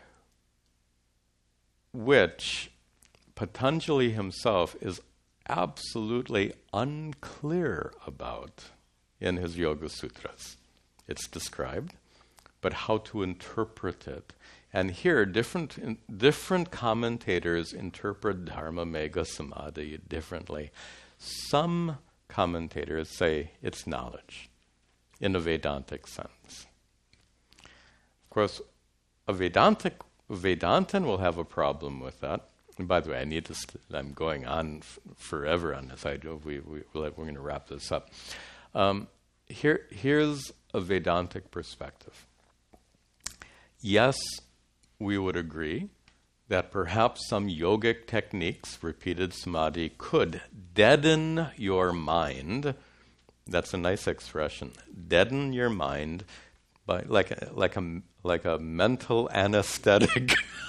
Speaker 1: which Patanjali himself is absolutely unclear about in his Yoga Sutras. It's described, but how to interpret it. And here, different commentators interpret Dharma Megha Samadhi differently. Some commentators say it's knowledge, in a Vedantic sense. Of course, a Vedantin will have a problem with that. And by the way, I need to. I'm going on forever on this. We're going to wrap this up. Here's a Vedantic perspective. Yes, we would agree that perhaps some yogic techniques, repeated samadhi, could deaden your mind. That's a nice expression. Deaden your mind by like a mental anesthetic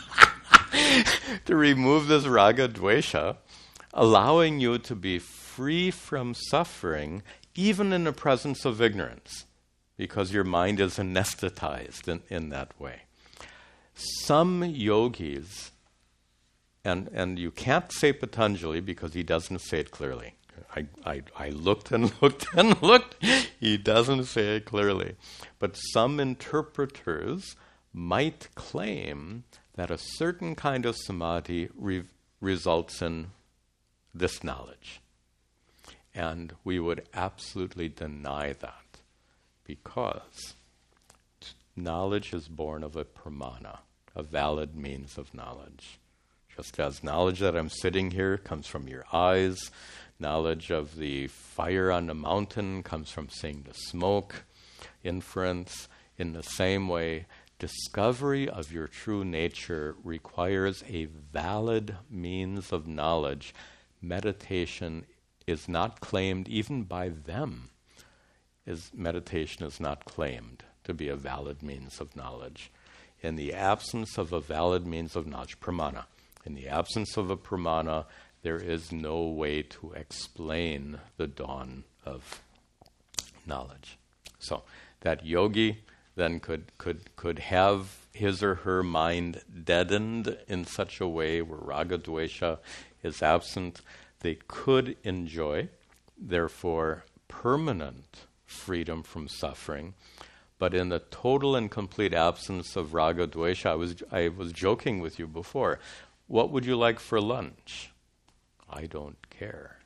Speaker 1: to remove this raga dvesha, allowing you to be free from suffering even in the presence of ignorance, because your mind is anesthetized in that way. Some yogis, and you can't say Patanjali because he doesn't say it clearly. I looked and looked and looked. He doesn't say it clearly. But some interpreters might claim that a certain kind of samadhi results in this knowledge. And we would absolutely deny that, because knowledge is born of a pramana, a valid means of knowledge. Just as knowledge that I'm sitting here comes from your eyes, knowledge of the fire on the mountain comes from seeing the smoke, inference. In the same way, discovery of your true nature requires a valid means of knowledge. Meditation is not claimed, even by them, meditation is not claimed to be a valid means of knowledge. In the absence of a valid means of knowledge, pramana, in the absence of a pramana, there is no way to explain the dawn of knowledge. So that yogi then could have his or her mind deadened in such a way where raga dvesha is absent. They could enjoy, therefore, permanent freedom from suffering. But in the total and complete absence of raga dvesha, I was joking with you before, what would you like for lunch? I don't care.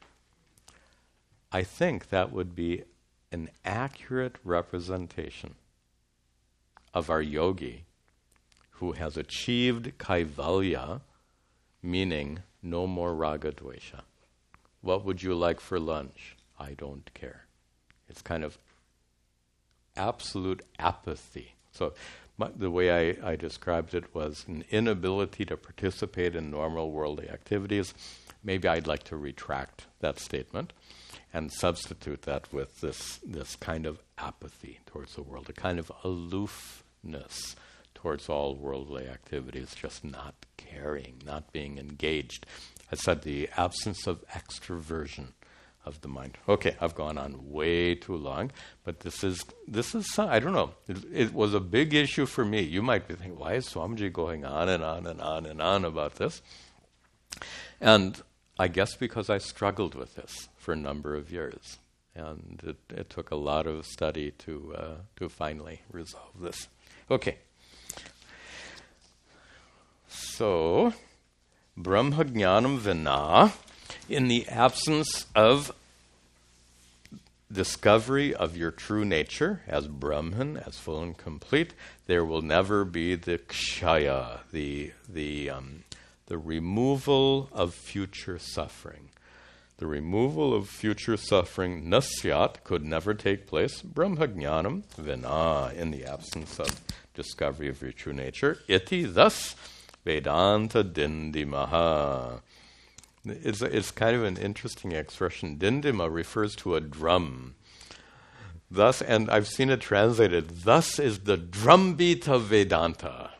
Speaker 1: I think that would be an accurate representation of our yogi who has achieved kaivalya, meaning no more raga dvesha. What would you like for lunch? I don't care. It's kind of absolute apathy. So the way I described it was an inability to participate in normal worldly activities. Maybe I'd like to retract that statement and substitute that with this kind of apathy towards the world, a kind of aloofness towards all worldly activities, just not caring, not being engaged. I said the absence of extroversion of the mind. Okay, I've gone on way too long, but this is I don't know. It was a big issue for me. You might be thinking, why is Swamiji going on and on and on and on about this? And I guess because I struggled with this for a number of years, and it took a lot of study to finally resolve this. Okay. So, Brahmajnanam vina, in the absence of discovery of your true nature as Brahman, as full and complete, there will never be the kshaya, the removal of future suffering. The removal of future suffering, nasyat, could never take place. Brahmajnanam vina, in the absence of discovery of your true nature. Iti, thus, Vedanta dindimaha. It's kind of an interesting expression. Dindima refers to a drum. Thus, and I've seen it translated, thus is the drumbeat of Vedanta.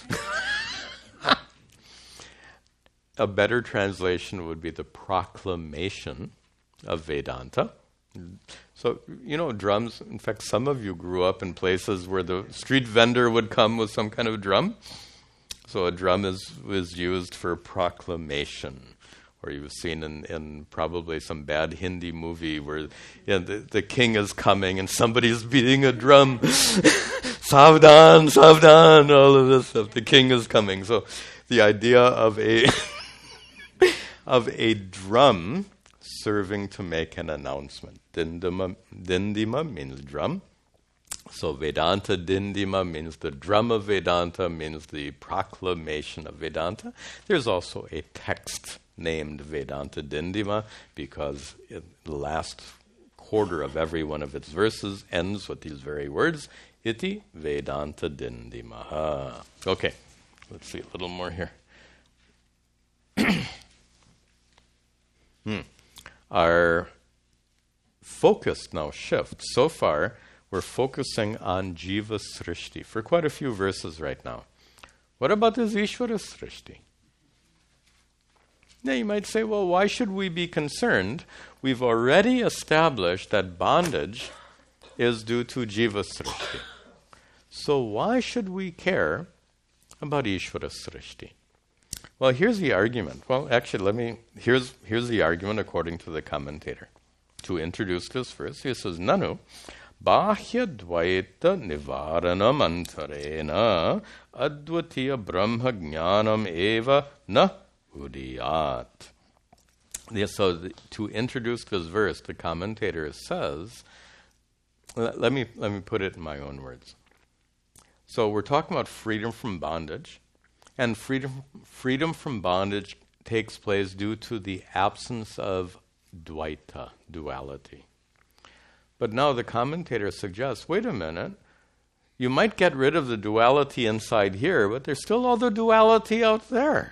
Speaker 1: A better translation would be the proclamation of Vedanta. So, drums, in fact, some of you grew up in places where the street vendor would come with some kind of drum. So a drum was used for proclamation, or you've seen in probably some bad Hindi movie where the king is coming and somebody's beating a drum. Savdhan, savdhan, all of this stuff. The king is coming. So the idea of a drum serving to make an announcement. Dindima means drum. So Vedanta Dindima means the drum of Vedanta, means the proclamation of Vedanta. There's also a text named Vedanta Dindima because the last quarter of every one of its verses ends with these very words, Iti Vedanta Dindimaha. Okay, let's see a little more here. Our focus now shifts. So far, we're focusing on Jiva Srishti for quite a few verses right now. What about this Ishvara Srishti? Now you might say, well, why should we be concerned? We've already established that bondage is due to Jiva Srishti. So why should we care about Ishvara Srishti? Well, here's the argument. Well, actually, here's the argument according to the commentator. To introduce this verse, he says, Nanu, Bahya Dvaita Nivaranam Antarena Advatiya Brahma Jnanam Eva Na Udiyat. So to introduce this verse, the commentator says, let me put it in my own words. So we're talking about freedom from bondage, and freedom from bondage takes place due to the absence of Dvaita, duality. But now the commentator suggests, wait a minute, you might get rid of the duality inside here, but there's still all the duality out there.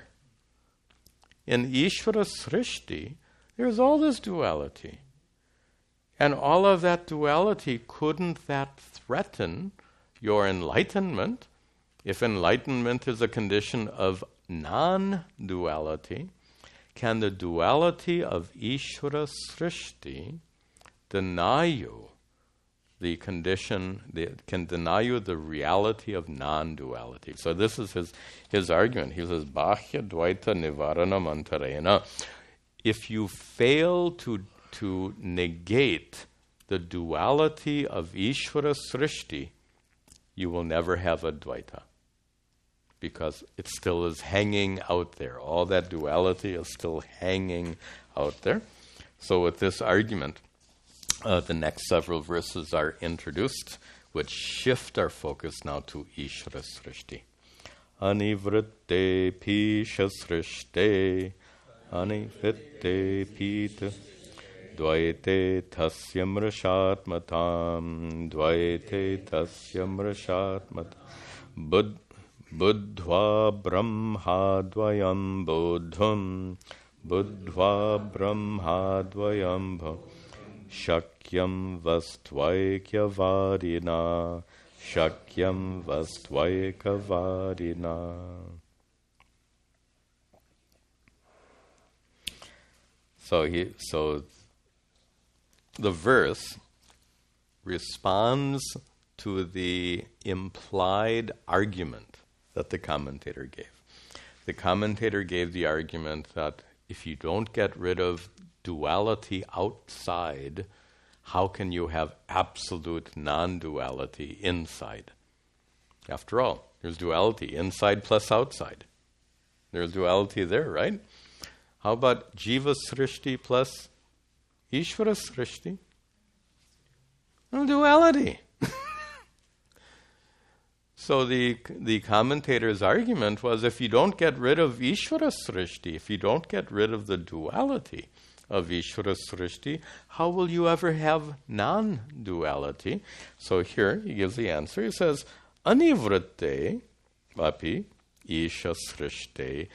Speaker 1: In Ishvara Srishti, there's all this duality. And all of that duality, couldn't that threaten your enlightenment? If enlightenment is a condition of non-duality, can the duality of Ishvara Srishti deny you the condition, can deny you the reality of non-duality? So this is his argument. He says, Bahya Dvaita Nivarana Mantarena. If you fail to negate the duality of Ishvara Srishti, you will never have a Dvaita, because it still is hanging out there. All that duality is still hanging out there. So with this argument, the next several verses are introduced, which shift our focus now to Ishvara Srishti. Anivritte pisha srishte, anivritte pita, dvaite tasya mrishatmatam, dvaite tasya mrishatmatam, buddhva brahmadvayam buddham, buddhva brahmadvayam bham. Shakyam vastvaikya varina, shakyam vastvaikya varina. So the verse responds to the implied argument that the commentator gave. The commentator gave the argument that if you don't get rid of duality outside, how can you have absolute non-duality inside? After all, there's duality inside plus outside. There's duality there, right? How about Jiva Srishti plus Ishvara Srishti? No duality. So the commentator's argument was, if you don't get rid of Ishvara Srishti, if you don't get rid of the duality of Ishvara Srishti, how will you ever have non-duality? So here he gives the answer. He says, Anivritte api isha srishte,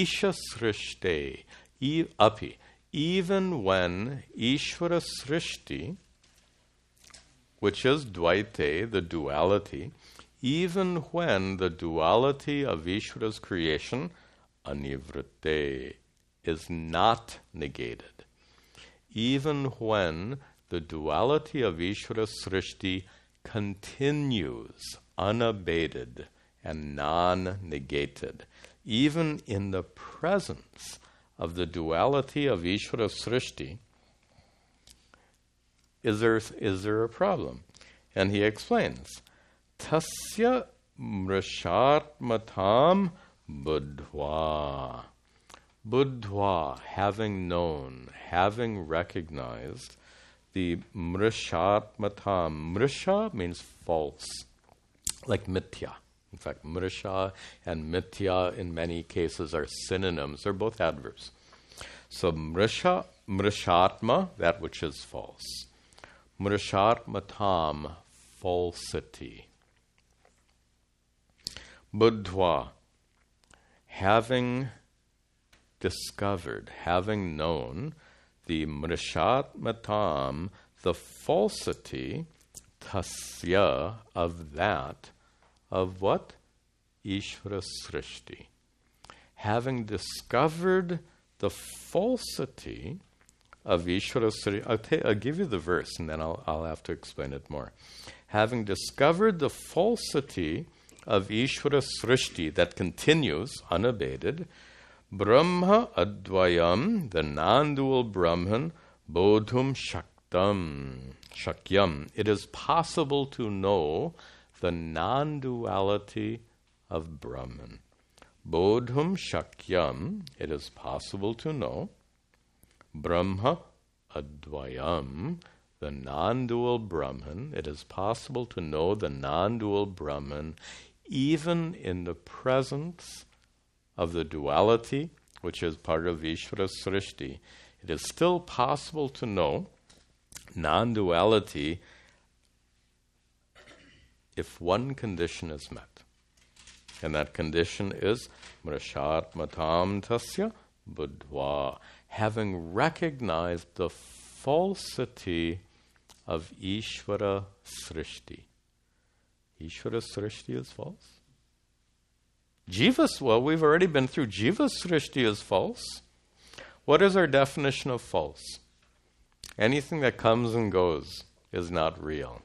Speaker 1: api. Even when Ishvara Srishti, which is Dvaite, the duality, even when the duality of Ishvara's creation, anivritte, is not negated, even when the duality of Ishvara Srishti continues unabated and non-negated, even in the presence of the duality of Ishvara Srishti, is there a problem? And he explains, Tasya mrishatmatam buddhva. Buddhva, having known, having recognized the mrishatmatam. Mrisha means false, like mithya. In fact, mrisha and mithya in many cases are synonyms. They're both adverbs. So mrishatma, that which is false. Mrishatmatam, falsity. Buddhva, having discovered, having known the mrishatmatam, the falsity, tasya, of that, of what? Ishvara Srishti. Having discovered the falsity of Ishvara Srishti, I'll give you the verse and then I'll have to explain it more. Having discovered the falsity of Ishvara Srishti that continues unabated, Brahma Advayam, the non-dual Brahman, Bodhum Shakyam. It is possible to know the non-duality of Brahman. Bodhum Shakyam, it is possible to know. Brahma Advayam, the non-dual Brahman, it is possible to know the non-dual Brahman even in the presence of the duality, which is part of Ishvara Srishti. It is still possible to know non-duality if one condition is met. And that condition is mrashatmatam tasya buddhva, having recognized the falsity of Ishvara Srishti. Ishvara Srishti is false? Jiva, we've already been through Jiva Srishti is false. What is our definition of false? Anything that comes and goes is not real.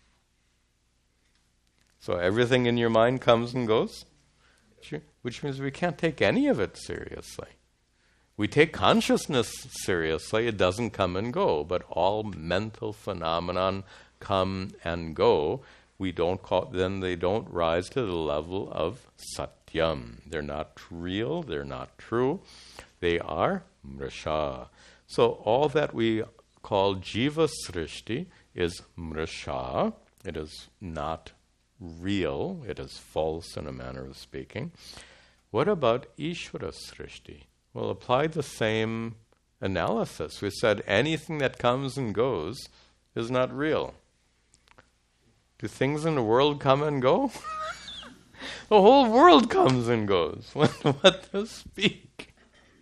Speaker 1: So everything in your mind comes and goes, which means we can't take any of it seriously. We take consciousness seriously, it doesn't come and go, but all mental phenomenon come and go. We don't then they don't rise to the level of satyam. They're not real, they're not true, they are mrisha. So all that we call jiva srishti is mrisha. It is not real, it is false in a manner of speaking. What about Ishvara Srishti? Well, apply the same analysis. We said anything that comes and goes is not real. Do things in the world come and go? The whole world comes and goes. What to speak?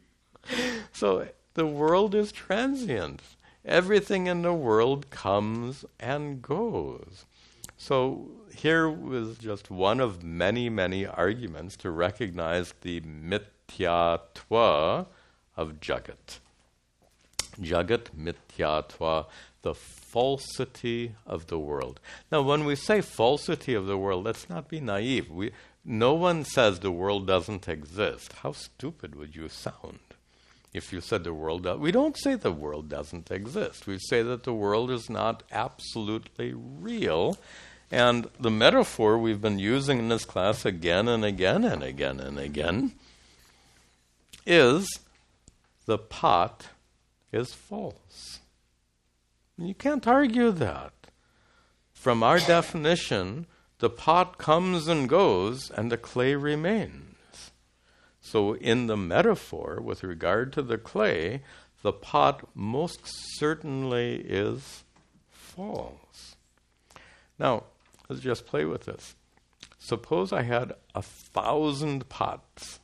Speaker 1: So the world is transient. Everything in the world comes and goes. So here was just one of many, many arguments to recognize the mithyatva of Jagat. Jagat mithyatva, the falsity of the world. Now, when we say falsity of the world, let's not be naive. No one says the world doesn't exist. How stupid would you sound if you said the world does? We don't say the world doesn't exist. We say that the world is not absolutely real. And the metaphor we've been using in this class again and again and again and again is the pot is false. You can't argue that. From our definition, the pot comes and goes and the clay remains. So in the metaphor, with regard to the clay, the pot most certainly is false. Now, let's just play with this. Suppose I had 1,000 pots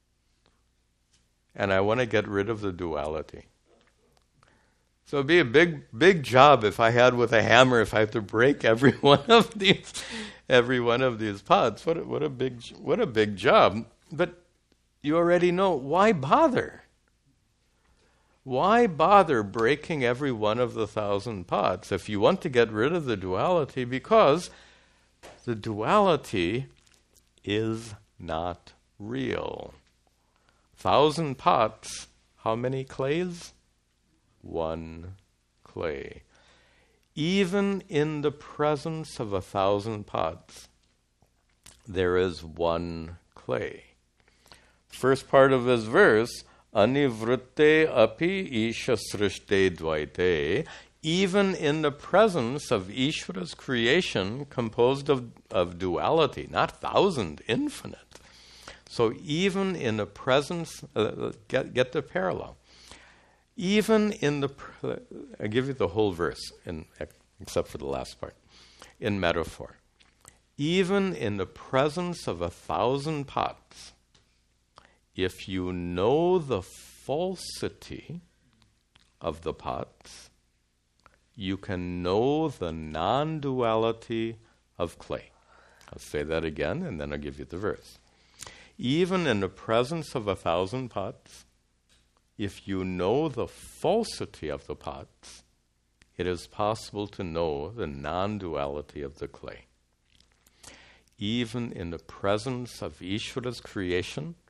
Speaker 1: and I want to get rid of the duality. So it'd be a big job if I had with a hammer, if I have to break every one of these pots. What a big job. But you already know, why bother? Why bother breaking every one of the 1,000 pots if you want to get rid of the duality? Because the duality is not real. 1,000 pots, how many clays? One clay. Even in the presence of 1,000 pots, there is one clay. First part of this verse, anivritte api isha srishte dvaite, even in the presence of Ishvara's creation composed of duality, not 1,000, infinite. So even in the presence, get the parallel. Even in I give you the whole verse, except for the last part, in metaphor. Even in the presence of 1,000 pots, if you know the falsity of the pots, you can know the non-duality of clay. I'll say that again, and then I'll give you the verse. Even in the presence of 1,000 pots, if you know the falsity of the pots, it is possible to know the non-duality of the clay. Even in the presence of Ishvara's creation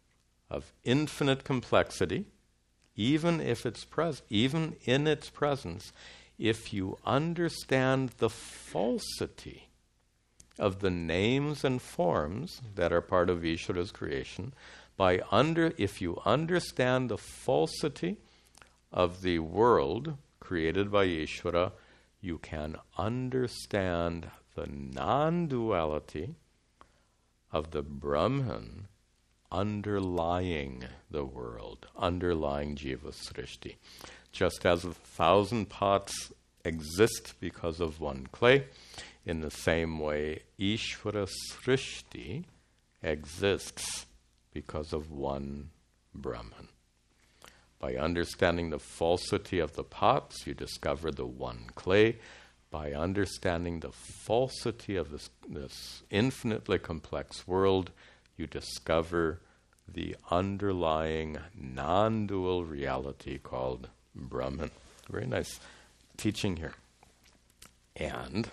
Speaker 1: of infinite complexity, even in its presence, if you understand the falsity of the names and forms that are part of Ishvara's creation, if you understand the falsity of the world created by Ishvara, you can understand the non-duality of the Brahman underlying the world, underlying Jiva Srishti. Just as 1,000 pots exist because of one clay, in the same way Ishvara Srishti exists because of one Brahman. By understanding the falsity of the pots, you discover the one clay. By understanding the falsity of this infinitely complex world, you discover the underlying non-dual reality called Brahman. Very nice teaching here. And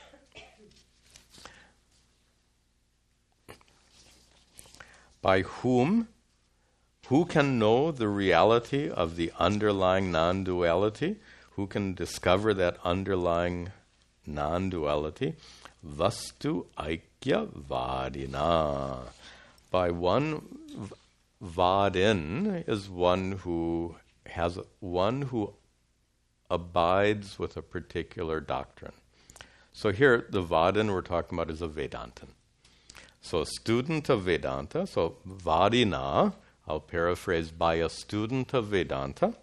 Speaker 1: by who can know the reality of the underlying non-duality? Who can discover that underlying non-duality? Vastu Aikya Vadina. By one, Vadin is one who abides with a particular doctrine. So here, the Vadin we're talking about is a Vedantin. So a student of Vedanta, so Vadina, I'll paraphrase, by a student of Vedanta,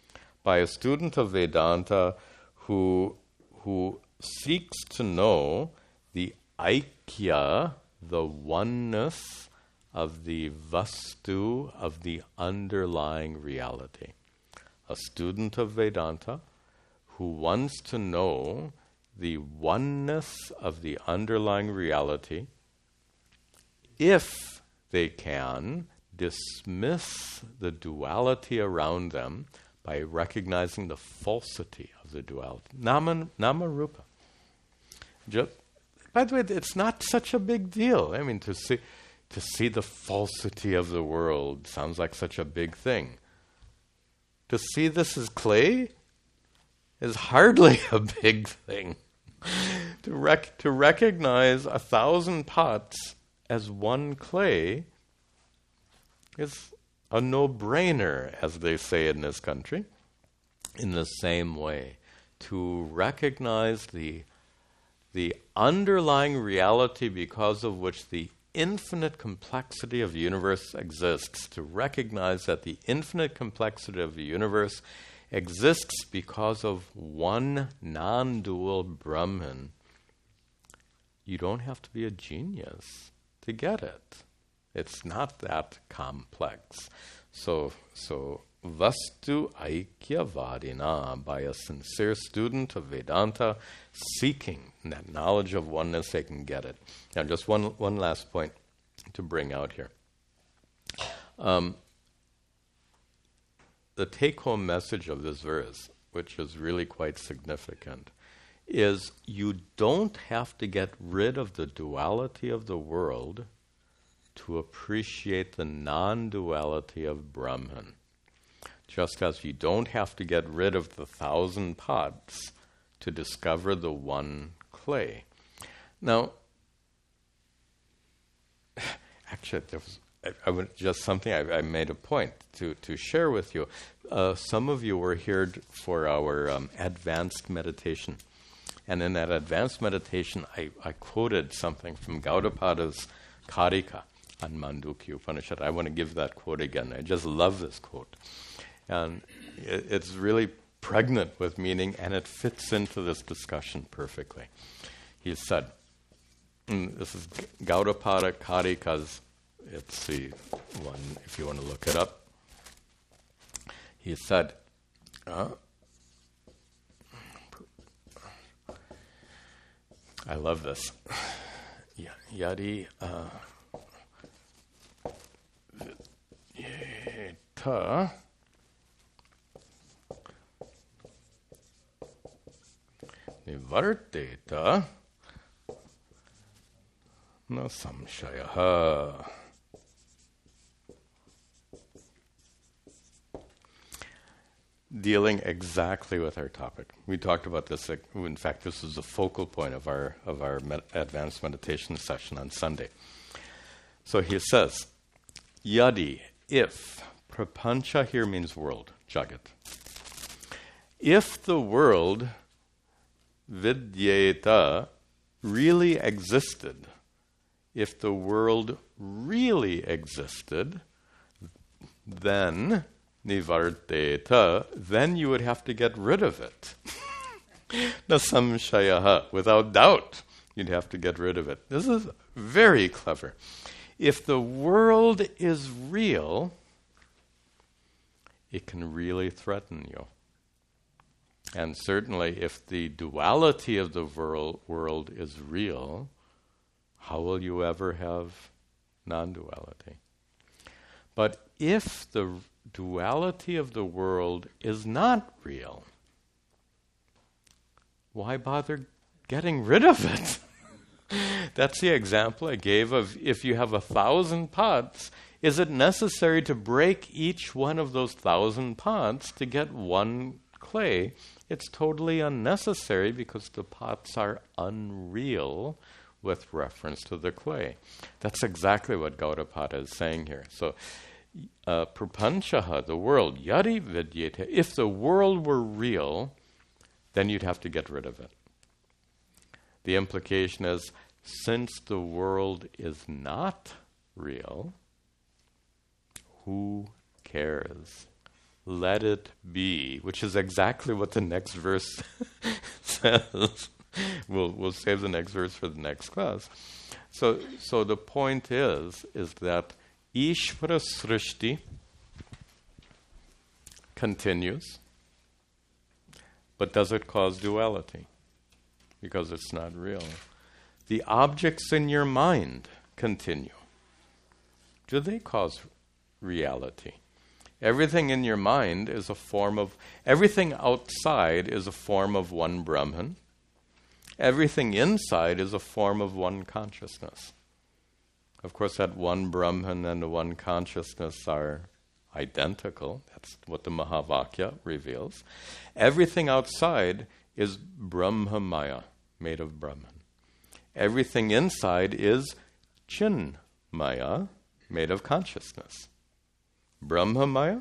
Speaker 1: who seeks to know the Aikya, the oneness of the Vastu, of the underlying reality. A student of Vedanta who wants to know the oneness of the underlying reality, if they can dismiss the duality around them by recognizing the falsity of the duality. Nama Rupa. By the way, it's not such a big deal. I mean, to see the falsity of the world sounds like such a big thing. To see this as clay is hardly a big thing. To recognize 1,000 pots as one clay is a no-brainer, as they say in this country. In the same way, to recognize the underlying reality because of which the infinite complexity of the universe exists, to recognize that the infinite complexity of the universe exists because of one non-dual Brahman, you don't have to be a genius to get it. It's not that complex. So Vastu Aikya Vadina, by a sincere student of Vedanta seeking that knowledge of oneness, they can get it. Now, just one last point to bring out here. The take-home message of this verse, which is really quite significant, is you don't have to get rid of the duality of the world to appreciate the non-duality of Brahman. Just as you don't have to get rid of the 1,000 pots to discover the one clay. Now, actually, there was just something I made a point to share with you. Some of you were here for our advanced meditation. And in that advanced meditation, I quoted something from Gaudapada's Karika on Mandukya Upanishad. I want to give that quote again. I just love this quote. And it's really pregnant with meaning, and it fits into this discussion perfectly. He said, this is Gaudapada Karika's, it's the one, if you want to look it up. He said, I love this. Yadi ta nivarteta na samshayaha. dealing exactly with our topic. We talked about this. In fact, this is the focal point of our advanced meditation session on Sunday. So he says, yadi, if, prapancha here means world, jagat. If the world, vidyeta, really existed, if the world really existed, then nivarteta, then you would have to get rid of it. Nasamshayaha, without doubt, you'd have to get rid of it. This is very clever. If the world is real, it can really threaten you. And certainly if the duality of the world is real, how will you ever have non-duality? But if the duality of the world is not real, why bother getting rid of it? That's the example I gave of if you have 1,000 pots, is it necessary to break each one of those 1,000 pots to get one clay? It's totally unnecessary because the pots are unreal with reference to the clay. That's exactly what Gaudapada is saying here. So, prapanchaha, the world, yadi vidyete, if the world were real, then you'd have to get rid of it. The implication is, since the world is not real, who cares? Let it be, which is exactly what the next verse says. We'll save the next verse for the next class. So the point is that Ishvara Srishti continues, but does it cause duality? Because it's not real. The objects in your mind continue. Do they cause reality? Everything in your mind is a form of, everything outside is a form of one Brahman. Everything inside is a form of one consciousness. Of course, that one Brahman and the one consciousness are identical. That's what the Mahavakya reveals. Everything outside is Brahmamaya, made of Brahman. Everything inside is Chinmaya, made of consciousness. Brahmamaya,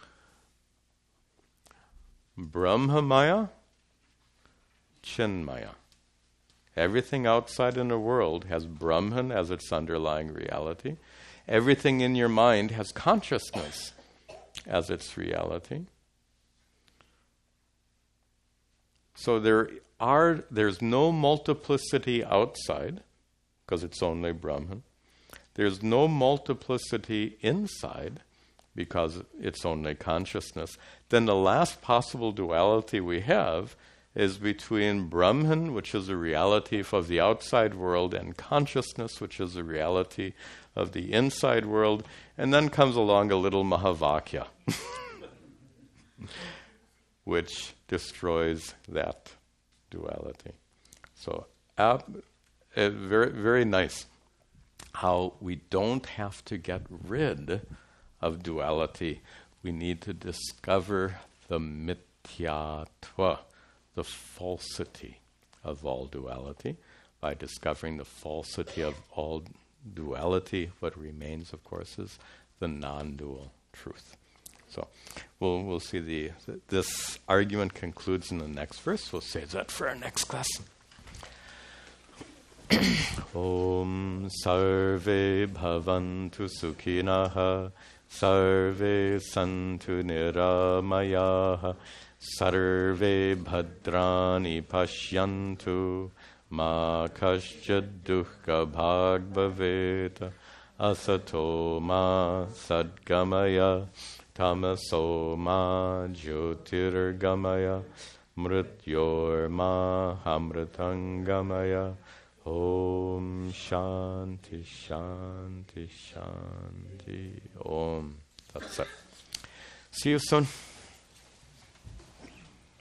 Speaker 1: Chinmaya. Everything outside in the world has Brahman as its underlying reality. Everything in your mind has consciousness as its reality. So there's no multiplicity outside, because it's only Brahman. There's no multiplicity inside, because it's only consciousness. Then the last possible duality we have is between Brahman, which is a reality of the outside world, and consciousness, which is a reality of the inside world. And then comes along a little Mahavakya, which destroys that duality. So, very, very nice how we don't have to get rid of duality. We need to discover the mithyatva, the falsity of all duality. By discovering the falsity of all duality, what remains, of course, is the non-dual truth. So we'll see this argument concludes in the next verse. We'll save that for our next class. Om sarve bhavantu sukhinaha, sarve santu niramayaha, sarve bhadrani pashyantu, ma kasyad dukkha bhag bhaveta, asato ma sadgamaya, tamaso ma jyotirgamaya, mrityor ma hamritangamaya. Om Shanti Shanti Shanti Om. That's it. See you soon.